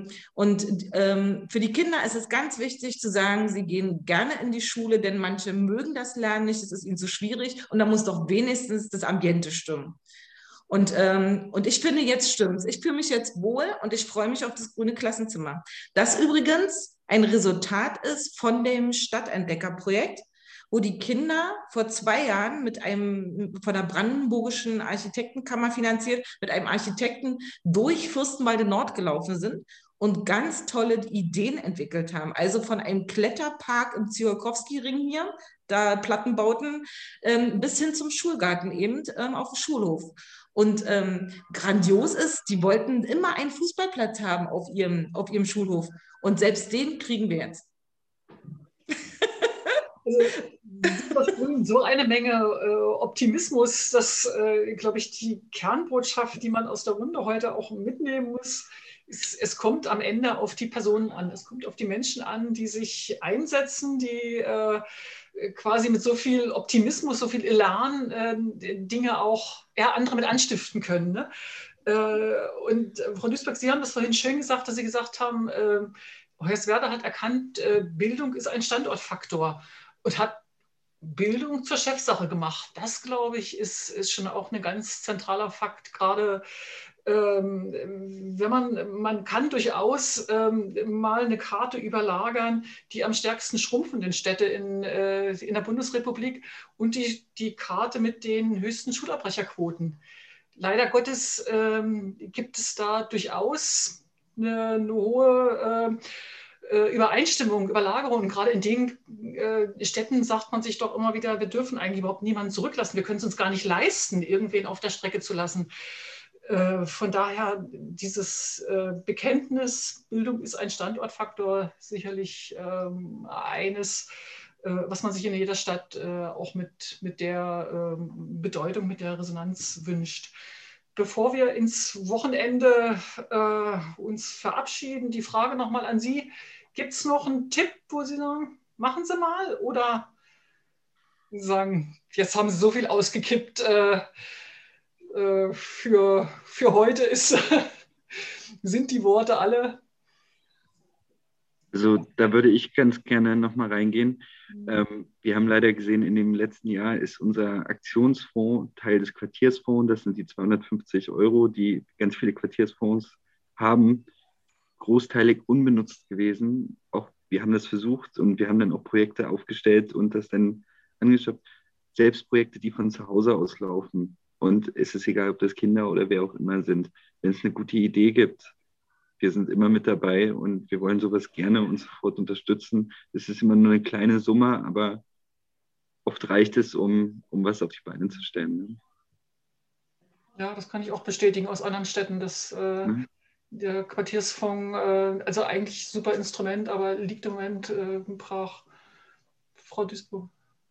die Kinder ist es ganz wichtig zu sagen, sie gehen gerne in die Schule, denn manche mögen das Lernen nicht, es ist ihnen zu schwierig, und da muss doch wenigstens das Ambiente stimmen. Und ich finde, jetzt stimmt's. Ich fühle mich jetzt wohl und ich freue mich auf das grüne Klassenzimmer. Das übrigens ein Resultat ist von dem Stadtentdeckerprojekt, wo die Kinder vor 2 Jahren von der Brandenburgischen Architektenkammer finanziert, mit einem Architekten durch Fürstenwalde Nord gelaufen sind und ganz tolle Ideen entwickelt haben. Also von einem Kletterpark im Tsiolkovsky-Ring hier, da Plattenbauten, bis hin zum Schulgarten eben auf dem Schulhof. Und grandios ist, die wollten immer einen Fußballplatz haben auf ihrem Schulhof. Und selbst den kriegen wir jetzt. Also, so eine Menge Optimismus, das, glaube ich, die Kernbotschaft, die man aus der Runde heute auch mitnehmen muss. Es kommt am Ende auf die Personen an. Es kommt auf die Menschen an, die sich einsetzen, die quasi mit so viel Optimismus, so viel Elan Dinge auch andere mit anstiften können. Ne? Und Frau Duisberg, Sie haben das vorhin schön gesagt, dass Sie gesagt haben, Hoyerswerda hat erkannt, Bildung ist ein Standortfaktor und hat Bildung zur Chefsache gemacht. Das, glaube ich, ist schon auch ein ganz zentraler Fakt, gerade wenn man kann durchaus mal eine Karte überlagern, die am stärksten schrumpfenden Städte in der Bundesrepublik und die Karte mit den höchsten Schulabbrecherquoten. Leider Gottes gibt es da durchaus eine hohe Übereinstimmung, Überlagerung. Und gerade in den Städten sagt man sich doch immer wieder, wir dürfen eigentlich überhaupt niemanden zurücklassen. Wir können es uns gar nicht leisten, irgendwen auf der Strecke zu lassen. Von daher dieses Bekenntnis, Bildung ist ein Standortfaktor, sicherlich eines, was man sich in jeder Stadt auch mit der Bedeutung, mit der Resonanz wünscht. Bevor wir ins Wochenende uns verabschieden, die Frage nochmal an Sie. Gibt es noch einen Tipp, wo Sie sagen, machen Sie mal? Oder sagen, jetzt haben Sie so viel ausgekippt, für heute sind die Worte alle? Also da würde ich ganz gerne nochmal reingehen. Wir haben leider gesehen, in dem letzten Jahr ist unser Aktionsfonds Teil des Quartiersfonds. Das sind die 250 €, die ganz viele Quartiersfonds haben, großteilig unbenutzt gewesen. Auch wir haben das versucht und wir haben dann auch Projekte aufgestellt und das dann angeschaut. Selbst Projekte, die von zu Hause aus laufen. Und es ist egal, ob das Kinder oder wer auch immer sind. Wenn es eine gute Idee gibt, wir sind immer mit dabei und wir wollen sowas gerne und sofort unterstützen. Es ist immer nur eine kleine Summe, aber oft reicht es, um was auf die Beine zu stellen. Ne? Ja, das kann ich auch bestätigen aus anderen Städten, dass der Quartiersfonds, also eigentlich super Instrument, aber liegt im Moment brach. Frau Duisburg?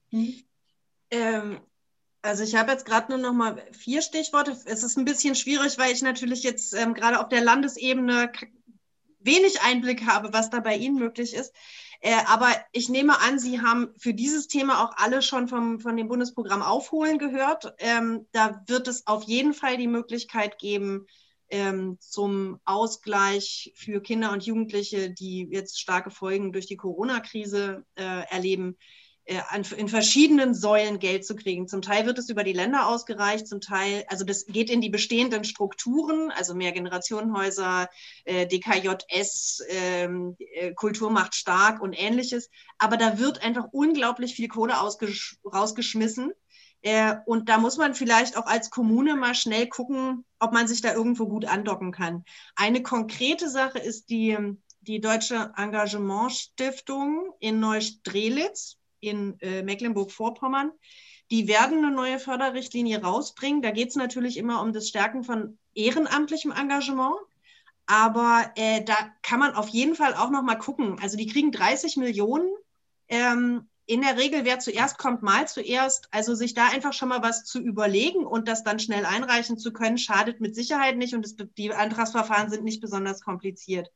Also ich habe jetzt gerade nur noch mal 4 Stichworte. Es ist ein bisschen schwierig, weil ich natürlich jetzt gerade auf der Landesebene wenig Einblick habe, was da bei Ihnen möglich ist. Aber ich nehme an, Sie haben für dieses Thema auch alle schon von dem Bundesprogramm Aufholen gehört. Da wird es auf jeden Fall die Möglichkeit geben, zum Ausgleich für Kinder und Jugendliche, die jetzt starke Folgen durch die Corona-Krise erleben, in verschiedenen Säulen Geld zu kriegen. Zum Teil wird es über die Länder ausgereicht, zum Teil, also das geht in die bestehenden Strukturen, also Mehrgenerationenhäuser, DKJS, Kultur macht stark und Ähnliches. Aber da wird einfach unglaublich viel Kohle rausgeschmissen. Und da muss man vielleicht auch als Kommune mal schnell gucken, ob man sich da irgendwo gut andocken kann. Eine konkrete Sache ist die Deutsche Engagement-Stiftung in Neustrelitz in Mecklenburg-Vorpommern. Die werden eine neue Förderrichtlinie rausbringen. Da geht es natürlich immer um das Stärken von ehrenamtlichem Engagement. Aber da kann man auf jeden Fall auch noch mal gucken. Also die kriegen 30 Millionen. In der Regel, wer zuerst kommt, mal zuerst. Also sich da einfach schon mal was zu überlegen und das dann schnell einreichen zu können, schadet mit Sicherheit nicht. Und die Antragsverfahren sind nicht besonders kompliziert.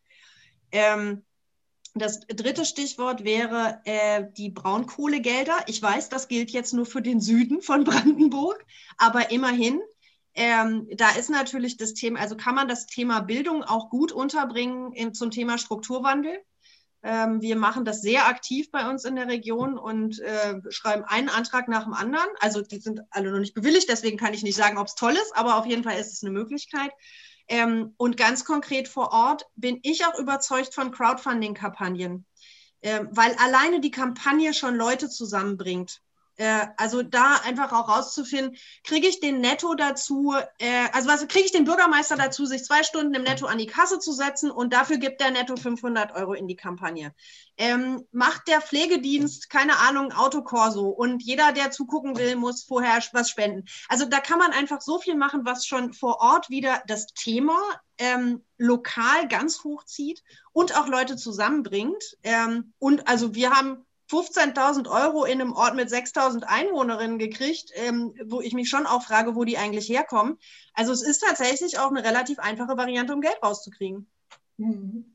Das dritte Stichwort wäre die Braunkohlegelder. Ich weiß, das gilt jetzt nur für den Süden von Brandenburg, aber immerhin. Da ist natürlich das Thema, also kann man das Thema Bildung auch gut unterbringen zum Thema Strukturwandel. Wir machen das sehr aktiv bei uns in der Region und schreiben einen Antrag nach dem anderen. Also die sind alle noch nicht bewilligt, deswegen kann ich nicht sagen, ob es toll ist, aber auf jeden Fall ist es eine Möglichkeit. Und ganz konkret vor Ort bin ich auch überzeugt von Crowdfunding-Kampagnen, weil alleine die Kampagne schon Leute zusammenbringt. Also da einfach auch rauszufinden, kriege ich den Netto dazu, kriege ich den Bürgermeister dazu, sich 2 Stunden im Netto an die Kasse zu setzen und dafür gibt der Netto 500 € in die Kampagne. Macht der Pflegedienst, keine Ahnung, Autokorso und jeder, der zugucken will, muss vorher was spenden. Also da kann man einfach so viel machen, was schon vor Ort wieder das Thema lokal ganz hoch zieht und auch Leute zusammenbringt. Und also wir haben 15.000 € in einem Ort mit 6.000 Einwohnerinnen gekriegt, wo ich mich schon auch frage, wo die eigentlich herkommen. Also es ist tatsächlich auch eine relativ einfache Variante, um Geld rauszukriegen. Mhm.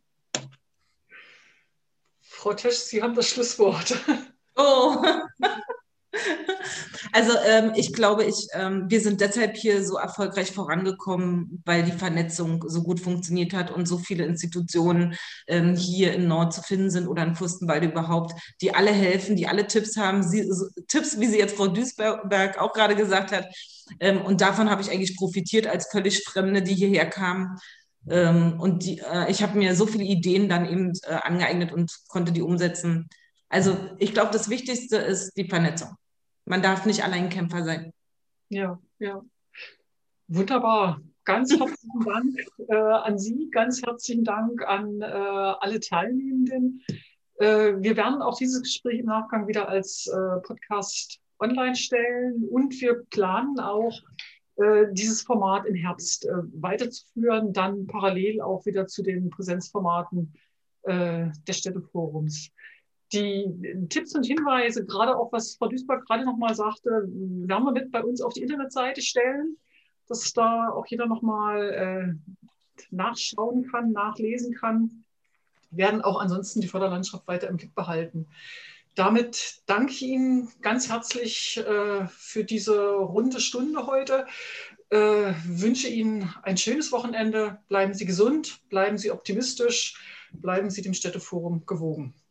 Frau Tesch, Sie haben das Schlusswort. Oh. Also ich glaube, wir sind deshalb hier so erfolgreich vorangekommen, weil die Vernetzung so gut funktioniert hat und so viele Institutionen hier in Nord zu finden sind oder in Fürstenwalde überhaupt, die alle helfen, die alle Tipps haben, Tipps, wie sie jetzt Frau Duisberg auch gerade gesagt hat. Und davon habe ich eigentlich profitiert als völlig Fremde, die hierher kamen. Und ich habe mir so viele Ideen dann eben angeeignet und konnte die umsetzen. Also ich glaube, das Wichtigste ist die Vernetzung. Man darf nicht Alleinkämpfer sein. Ja, ja. Wunderbar. Ganz herzlichen Dank an Sie, ganz herzlichen Dank an alle Teilnehmenden. Wir werden auch dieses Gespräch im Nachgang wieder als Podcast online stellen und wir planen auch, dieses Format im Herbst weiterzuführen, dann parallel auch wieder zu den Präsenzformaten des Städteforums. Die Tipps und Hinweise, gerade auch was Frau Duisberg gerade nochmal sagte, werden wir mit bei uns auf die Internetseite stellen, dass da auch jeder nochmal nachschauen kann, nachlesen kann. Wir werden auch ansonsten die Förderlandschaft weiter im Blick behalten. Damit danke ich Ihnen ganz herzlich für diese runde Stunde heute. Wünsche Ihnen ein schönes Wochenende. Bleiben Sie gesund, bleiben Sie optimistisch, bleiben Sie dem Städteforum gewogen.